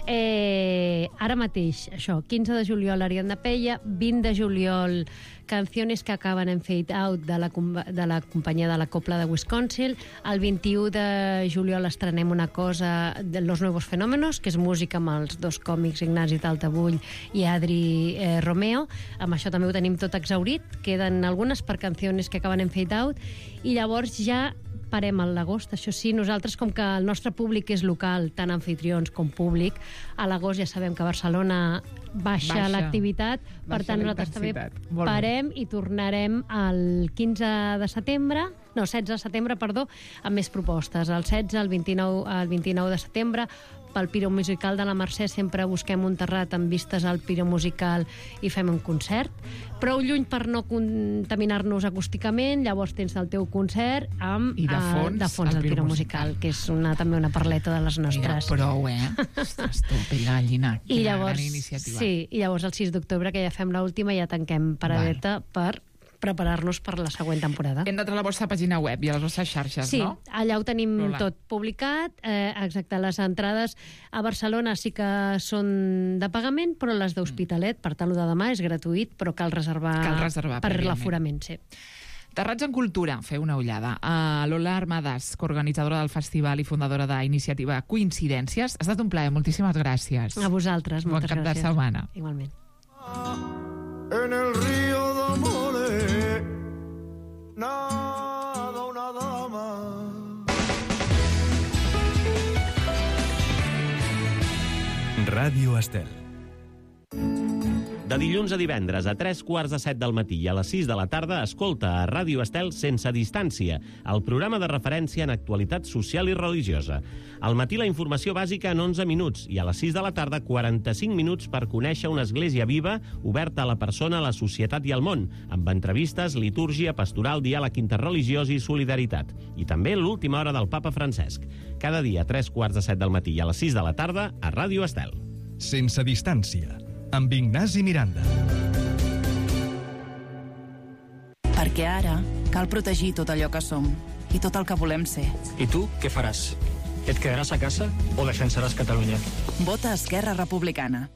Eh, ara mateix, això, quinze de juliol Ariadna Peia, vint de juliol Canciones que acaben en Fade Out de la, de la companyia de la Copla de Wisconsin. El vint-i-u de juliol estrenem una cosa de Los Nuevos Fenómenos, que és música amb els dos còmics Ignasi Taltabull i Adri eh, Romeo. Amb això també ho tenim tot exhaurit. Queden algunes per Canciones que acaben en Fade Out i llavors ja parem a l'agost. Això sí, nosaltres, com que el nostre públic és local, tant anfitrions com públic, a l'agost ja sabem que a Barcelona baixa, baixa. l'activitat, per Baixa tant la nosaltres també intensitat. Molt bé. parem i tornarem el quinze de setembre, no, setze de setembre, perdó, amb més propostes. El setze, el vint-i-nou, el vint-i-nou de setembre, pel Piro Musical de la Mercè sempre busquem un terrat amb vistes al Piro Musical i fem un concert. Prou lluny per no contaminar-nos acústicament, llavors tens el teu concert amb I de fons, eh, de fons el el Piro Piro Musical. Musical, que és una, també una parleta de les nostres. Mira, prou, eh? Ostres, tu, pell de gallina. I Quina llavors, gran iniciativa. sí, i llavors el sis d'octubre, que ja fem l'última, ja tanquem paradeta per preparar-nos per la següent temporada. Hem d'entrar a la vostra pàgina web i a les vostres xarxes, sí, no? Sí, allà ho tenim Lola. tot publicat. Eh, exacte, les entrades a Barcelona sí que són de pagament, però les d'Hospitalet, per tant, el de demà és gratuït, però cal reservar, Cal reservar per prèviament. l'aforament, sí. Terrats en Cultura, feu una ullada. Uh, Lola Armadas, coorganitzadora del festival i fundadora d'iniciativa Coincidències. Ha estat un plaer, moltíssimes gràcies. A vosaltres, moltes bon cap gràcies. de setmana. Igualment. En el río de amores nada una dama. Ràdio Estel. De dilluns a divendres a tres quarts de set del matí i a les sis de la tarda escolta a Ràdio Estel Sense Distància, el programa de referència en actualitat social i religiosa. Al matí la informació bàsica en onze minuts i a les sis de la tarda quaranta-cinc minuts per conèixer una església viva oberta a la persona, a la societat i al món, amb entrevistes, litúrgia, pastoral, diàleg interreligiós i solidaritat. I també l'última hora del papa Francesc. Cada dia a tres quarts de set del matí i a les sis de la tarda a Ràdio Estel. Sense Distància, amb Ignasi Miranda. Perquè ara cal protegir tot allò que som i tot el que volem ser. I tu què faràs? Et quedaràs a casa o defensaràs Catalunya? Vota Esquerra Republicana.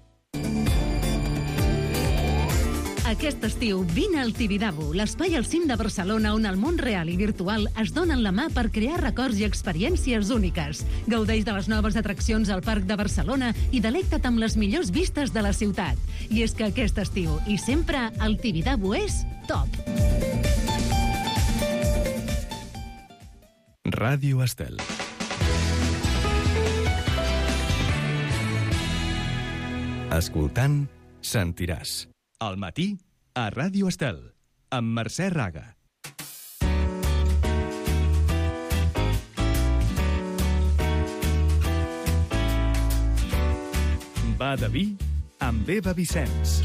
Aquest estiu, vine al Tibidabo, l'espai al cim de Barcelona on el món real i virtual es donen la mà per crear records i experiències úniques. Gaudeix de les noves atraccions al Parc de Barcelona i delecta't amb les millors vistes de la ciutat. I és que aquest estiu, i sempre, el Tibidabo és top. Ràdio Estel. Escoltant, sentiràs. Al matí, a Ràdio Estel, amb Mercè Raga. Va de vi amb Eva Vicenç.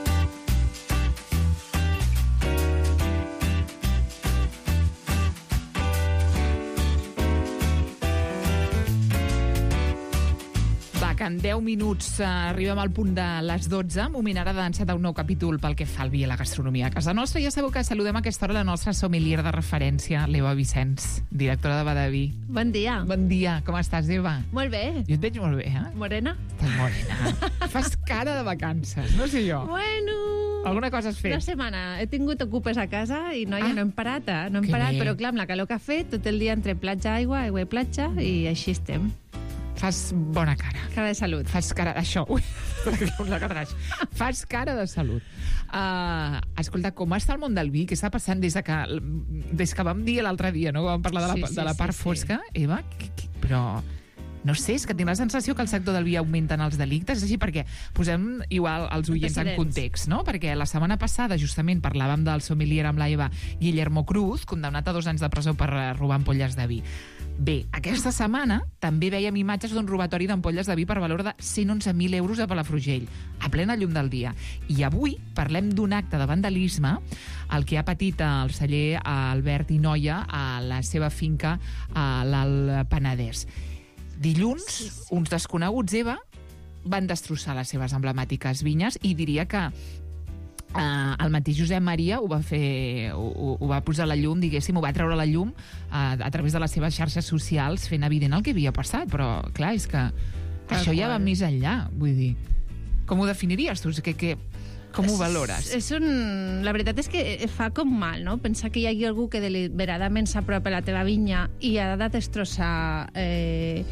Que en deu minuts eh, arribem al punt de les dotze. Moment ara d'encetar un nou capítol pel que fa al vi i la gastronomia a casa nostra. Ja sabeu que saludem a aquesta hora la nostra sommelier de referència, l'Eva Vicenç, directora de Badaví. Bon dia. Bon dia. Com estàs, Eva? Molt bé. Jo et veig molt bé, eh? Morena? Estàs morena. Fas cara de vacances, no sé jo. Bueno... Alguna cosa has fet? Una setmana. He tingut ocupes a casa i no, ja Ah. no hem parat, eh? No hem Que parat, bé. però clar, amb la calor que ha fet, tot el dia entre platja, aigua, aigua i platja, i així estem. Fas bona cara. Cara de salut. Fas cara... Això, ui, la catraix. Fas cara de salut. Uh, escolta, com està el món del vi? Què està passant des de que, des que vam dir l'altre dia, no? Vam parlar de la, Sí, sí, de la part sí, sí. fosca. Eva, que, que, però... No sé, és que tinc la sensació que el sector del vi augmenten els delictes, és així perquè posem igual els oients en Antecedents. context, no? Perquè la setmana passada justament parlàvem del sommelier amb la Eva Guillermo Cruz, condemnat a dos anys de presó per eh, robar ampolles de vi. Bé, aquesta setmana també veiem imatges d'un robatori d'ampolles de vi per valor de cent onze mil euros a Palafrugell, a plena llum del dia. I avui parlem d'un acte de vandalisme el que ha patit el celler Albert i Noia a la seva finca a l'Alt Penedès. Dilluns, uns desconeguts, Eva, van destrossar les seves emblemàtiques vinyes i diria que Uh, el mateix Josep Maria ho va fer, ho, ho va posar a la llum, diguéssim, ho va treure a la llum uh, a través de les seves xarxes socials, fent evident el que havia passat, però clar, és que Tal això ja va qual. més enllà, vull dir, com ho definiries tu? Que, que, com ho valores? És, és un... La veritat és que fa com mal, no? Pensar que hi hagi algú que deliberadament s'apropa a la teva vinya i ha de destrossar... Eh...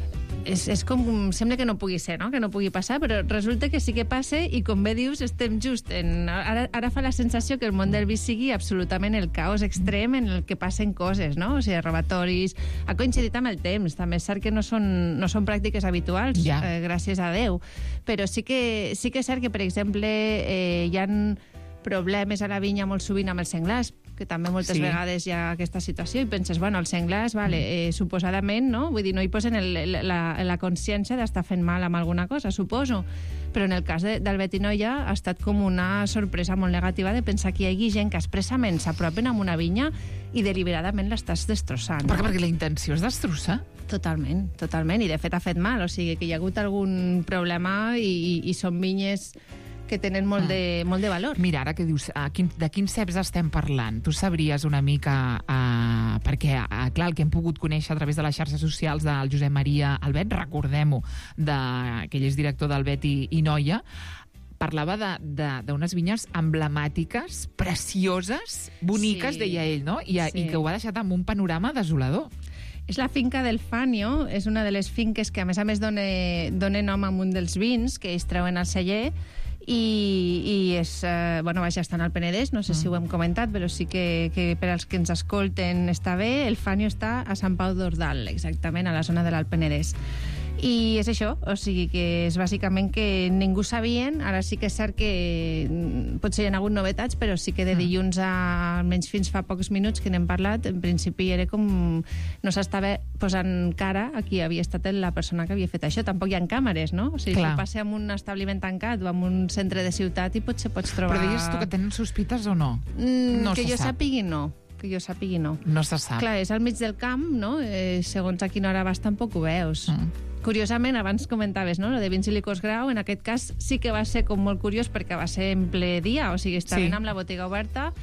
És, és com... Sembla que no pugui ser, no? Que no pugui passar, però resulta que sí que passa i, com bé dius, estem just en... Ara, ara fa la sensació que el món del vi sigui absolutament el caos extrem en el que passen coses, no? O sigui, robatoris... Ha coincidit amb el temps. També és cert que no són, no són pràctiques habituals, Ja. eh, gràcies a Déu. Però sí que, sí que és cert que, per exemple, eh, hi ha problemes a la vinya molt sovint amb els senglars, que també moltes Sí. vegades hi ha aquesta situació i penses, bueno, els senglars, vale, eh, suposadament, no? Vull dir, no hi posen el, la, la consciència d'estar fent mal amb alguna cosa, suposo. Però en el cas de, del Betinoia ha estat com una sorpresa molt negativa de pensar que hi hagi gent que expressament s'apropen a una vinya i deliberadament l'estàs destrossant. Perquè, no? perquè la intenció és destrossar. Totalment, totalment. I de fet ha fet mal, o sigui que hi ha hagut algun problema i, i, i són vinyes que tenen molt de, molt de valor. Mira, ara que dius, a quin, de quins ceps estem parlant? Tu sabries una mica... Uh, perquè, uh, clar, el que hem pogut conèixer a través de les xarxes socials del Josep Maria Albet, recordem-ho, de, que ell és director d'Albet i, i Noia, parlava d'unes vinyes emblemàtiques, precioses, boniques, Sí, deia ell, no? I, sí. I que ho ha deixat amb un panorama desolador. És la finca del Fanio, és una de les finques que, a més a més, dona, dona nom a un dels vins que ells treuen al celler, i, i és, eh, bueno, vaja, estan al Penedès, no sé mm. si ho hem comentat, però sí que, que per als que ens escolten està bé. El Fanio està a Sant Pau d'Ordal, exactament, a la zona de l'Alt Penedès. I és això, o sigui que és bàsicament que ningú sabien, ara sí que és cert que mm, potser hi ha hagut novetats, però sí que de dilluns a almenys fins fa pocs minuts que n'hem parlat, en principi era com no s'estava posant cara a qui havia estat la persona que havia fet això. Tampoc hi ha càmeres, no? O sigui, Clar. si passa en un establiment tancat o en un centre de ciutat i potser pots trobar... Però digues tu que tenen sospites o no? Mm, No que se jo sap. sàpigui, no. Que jo sàpigui, no. No se sap. Clar, és al mig del camp, no? Eh, segons a quina hora vas tampoc ho veus. Mm. Curiosament, abans comentaves, no?, lo de vins i licors grau, en aquest cas sí que va ser com molt curiós perquè va ser en ple dia, o sigui, estaven Sí. amb la botiga oberta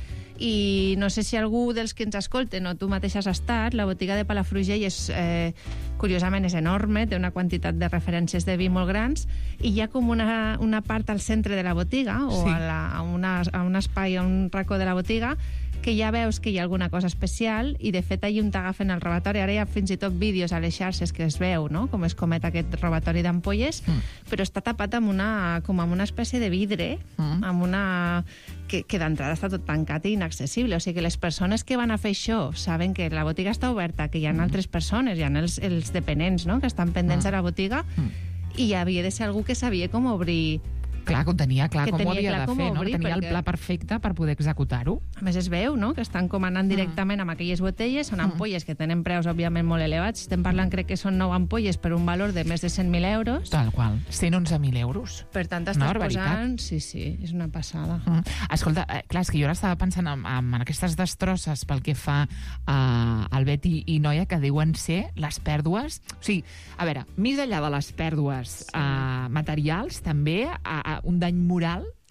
i no sé si algú dels que ens escolten o tu mateix has estat, la botiga de Palafrugell és, eh, curiosament és enorme, té una quantitat de referències de vi molt grans i hi ha com una, una part al centre de la botiga o Sí. a, la, a, una, a un espai, a un racó de la botiga que ja veus que hi ha alguna cosa especial i de fet allà on t'agafen el robatori, ara hi ha fins i tot vídeos a les xarxes que es veu, no?, com es comet aquest robatori d'ampolles, mm. però està tapat amb una, com amb una espècie de vidre, mm. amb una... que, que d'entrada està tot tancat i inaccessible, o sigui que les persones que van a fer això saben que la botiga està oberta, que hi ha mm. altres persones, hi ha els, els dependents, no?, que estan pendents mm. de la botiga, mm. i hi havia de ser algú que sabia com obrir... Clar, que ho tenia clar Que com ho tenia havia clar de com fer, no? obrir, Que tenia el perquè- pla perfecte per poder executar-ho. A més, es veu, no?, que estan com anant directament amb aquelles botelles, són ampolles que tenen preus, òbviament, molt elevats. Estem parlant, crec que són nou ampolles per un valor de més de cent mil euros. Tal qual. cent onze mil euros. Per tant, Una estàs barbaritat. posant... Sí, sí, és una passada. Mm. Escolta, eh, clar, és que jo ara estava pensant en, en aquestes destrosses pel que fa eh, al Bet i, i Noia, que deuen ser les pèrdues... O sigui, a veure, més enllà de les pèrdues sí. eh, materials, també eh, eh, un dany moral.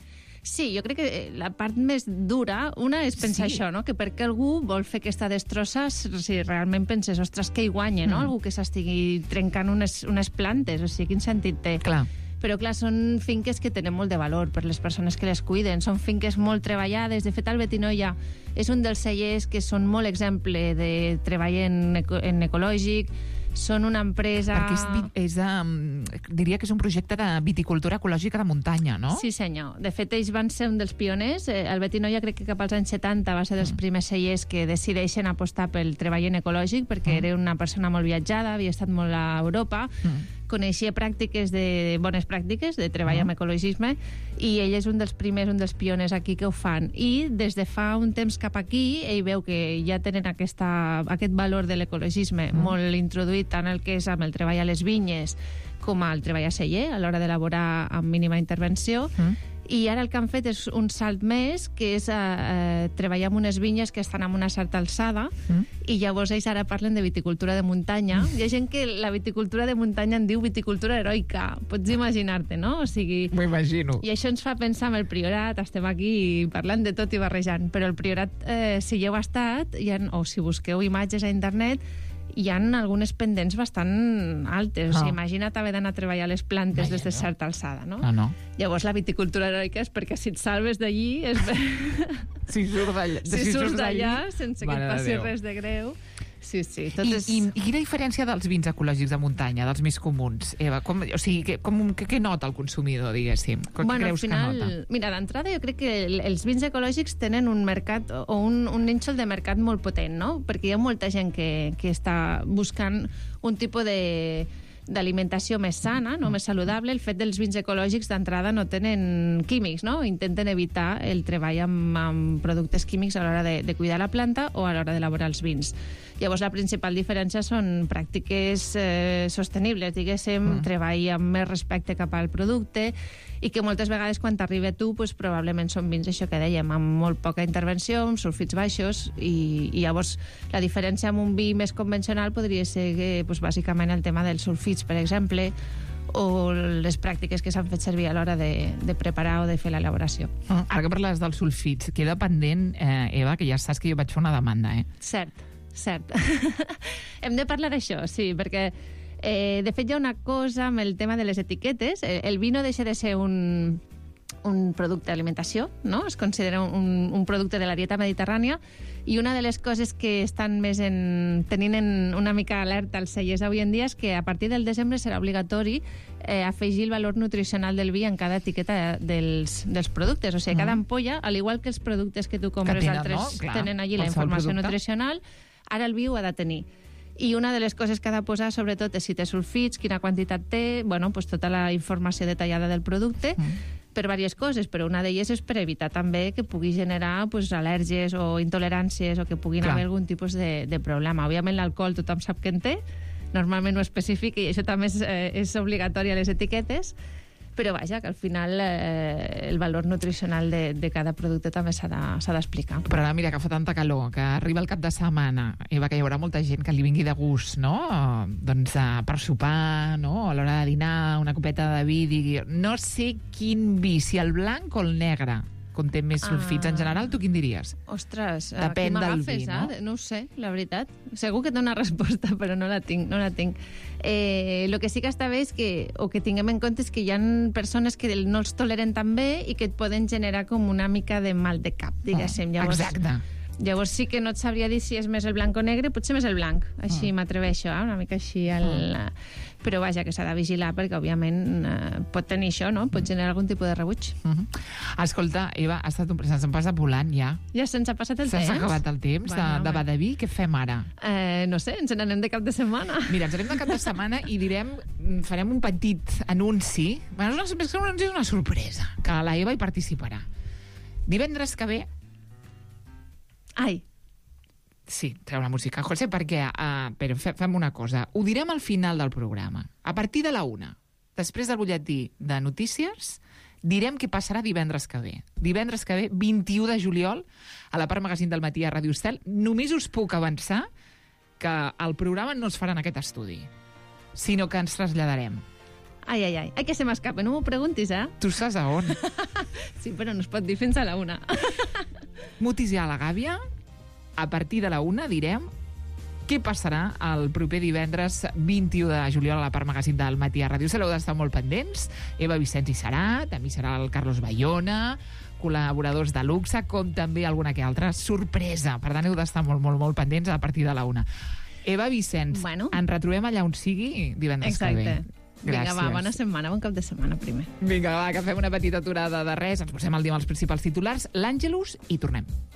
Sí, jo crec que la part més dura, una és pensar Sí. això, no?, que perquè algú vol fer aquesta destrossa, si realment penses, ostres, que hi guanya, no?, Mm. algú que s'estigui trencant unes, unes plantes, o sigui, quin sentit té? Clar. Però, clar, són finques que tenen molt de valor per les persones que les cuiden. Són finques molt treballades. De fet, el Betinoia és un dels cellers que són molt exemple de treball en, eco en ecològic. Són una empresa... Perquè és, és, um, diria que és un projecte de viticultura ecològica de muntanya, no? Sí, senyor. De fet, ells van ser un dels pioners. El Betinoia crec que cap als anys setanta va ser dels mm. primers cellers que decideixen apostar pel treball en ecològic, perquè mm. era una persona molt viatjada, havia estat molt a Europa, mm. coneixia pràctiques de bones pràctiques de treball mm. amb ecologisme, i ell és un dels primers, un dels pioners aquí que ho fan. I des de fa un temps cap aquí, ell veu que ja tenen aquesta, aquest valor de l'ecologisme mm. molt introduït tant el que és amb el treball a les vinyes com al treball a celler, a l'hora d'elaborar amb mínima intervenció. Mm. I ara el que han fet és un salt més, que és eh, treballar amb unes vinyes que estan en una certa alçada, mm. i llavors ells ara parlen de viticultura de muntanya. Mm. Hi ha gent que la viticultura de muntanya en diu viticultura heroica. Pots imaginar-te, no? O sigui... M'ho imagino. I això ens fa pensar en el Priorat. Estem aquí parlant de tot i barrejant. Però el Priorat, eh, si hi heu estat, ha, o si busqueu imatges a internet, hi ha algunes pendents bastant altes. O sigui, imagina't haver d'anar a treballar les plantes des de certa alçada, no? No, no. Llavors la viticultura heroica és perquè si et salves d'allí... És... si surts d'allà... Si surts d'allà, sense que et passi res de greu... Sí, sí. Tot I, és... i, I quina diferència dels vins ecològics de muntanya, dels més comuns, Eva? Com, o sigui, que, com, que, què nota el consumidor, diguéssim? Què bueno, creus al final, que nota? Mira, d'entrada jo crec que els vins ecològics tenen un mercat o un, un nínxol de mercat molt potent, no? Perquè hi ha molta gent que, que està buscant un tipus de d'alimentació més sana, no? Més saludable. El fet dels vins ecològics d'entrada no tenen químics, no? Intenten evitar el treball amb, amb productes químics a l'hora de, de cuidar la planta o a l'hora d'elaborar els vins. Llavors, la principal diferència són pràctiques eh, sostenibles, diguéssim, mm. treball amb més respecte cap al producte, i que moltes vegades quan t'arriba a tu pues, probablement són vins, això que dèiem, amb molt poca intervenció, amb sulfits baixos, i, i llavors la diferència amb un vi més convencional podria ser que, pues, bàsicament el tema dels sulfits, per exemple, o les pràctiques que s'han fet servir a l'hora de, de preparar o de fer l'elaboració. Mm. Ara que parles dels sulfits, queda pendent, eh, Eva, que ja saps que jo vaig fer una demanda, eh? Cert, cert. Hem de parlar d'això, sí, perquè Eh, de fet, hi ha una cosa amb el tema de les etiquetes. El, el vi no deixa de ser un, un producte d'alimentació, no? Es considera un, un producte de la dieta mediterrània, i una de les coses que estan més en, tenint en una mica alerta als cellers avui en dia és que a partir del desembre serà obligatori eh, afegir el valor nutricional del vi en cada etiqueta dels, dels productes. O sigui, cada ampolla, al igual que els productes que tu compres, que tenen, altres, no? Clar, tenen allí la informació nutricional, ara el vi ho ha de tenir. I una de les coses que ha de posar, sobretot, és si té sulfits, quina quantitat té, bueno, pues tota la informació detallada del producte, mm. per diverses coses, però una d'elles és per evitar també que pugui generar pues, al·lèrgies o intoleràncies o que puguin Clar. haver algun tipus de, de problema. Òbviament l'alcohol tothom sap que en té, normalment no específic, i això també és, eh, és obligatori a les etiquetes, però vaja, que al final eh, el valor nutricional de, de cada producte també s'ha d'explicar. De, però ara mira que fa tanta calor, que arriba el cap de setmana, Eva, que hi haurà molta gent que li vingui de gust, no? Doncs eh, per sopar, no? A l'hora de dinar, una copeta de vi, digui, no sé quin vi, si el blanc o el negre conté més sulfits. Ah. En general, tu quin diries? Ostres, depèn del vi, no? Eh? No ho sé, la veritat. Segur que té una resposta, però no la tinc. No la tinc. Eh, lo que sí que està bé és que, o que tinguem en compte, és que hi ha persones que no els toleren tan bé i que et poden generar com una mica de mal de cap, diguéssim. Oh, llavors, exacte. Llavors sí que no et sabria dir si és més el blanc o negre, potser més el blanc. Així oh. m'atreveixo, eh? Una mica així al... Oh. Però vaja, que s'ha de vigilar perquè, òbviament, eh, pot tenir això, no? Pot generar algun tipus de rebuig. Uh -huh. Escolta, Eva, ha estat un... se'ns en passa volant, ja. Ja se'ns ha passat el se'ns temps? Se'ns ha acabat el temps bueno, de, de Badaví. Què fem ara? Eh, no sé, ens n'anem de cap de setmana. Mira, ens anem de cap de setmana i direm, farem un petit anunci. Bueno, és una, és un anunci d'una sorpresa, que la Eva hi participarà. Divendres que ve... Ai, sí, treu la música, José, perquè uh, però fem una cosa. Ho direm al final del programa. A partir de la una, després del butlletí de notícies, direm què passarà divendres que ve. Divendres que ve, vint-i-u de juliol, a la part magazín del matí a Ràdio Estel. Només us puc avançar que el programa no es farà en aquest estudi, sinó que ens traslladarem. Ai, ai, ai. Ai, que se m'escapa, no m'ho preguntis, eh? Tu saps a on? Sí, però no es pot dir fins a la una. Mutis ja a la gàbia. A partir de la una direm què passarà el proper divendres vint-i-u de juliol a la part magazín del Matí a Ràdio Estel. Heu d'estar molt pendents. Eva Vicenç hi serà, també hi serà el Carlos Bayona, col·laboradors de luxe, com també alguna que altra sorpresa. Per tant, heu d'estar molt, molt, molt pendents a partir de la una. Eva Vicenç, bueno. ens retrobem allà on sigui divendres que ve. Exacte. Vinga, va, bona setmana, bon cap de setmana primer. Vinga, va, que fem una petita aturada de res, ens posem al dia amb els principals titulars, l'Àngelus, i tornem.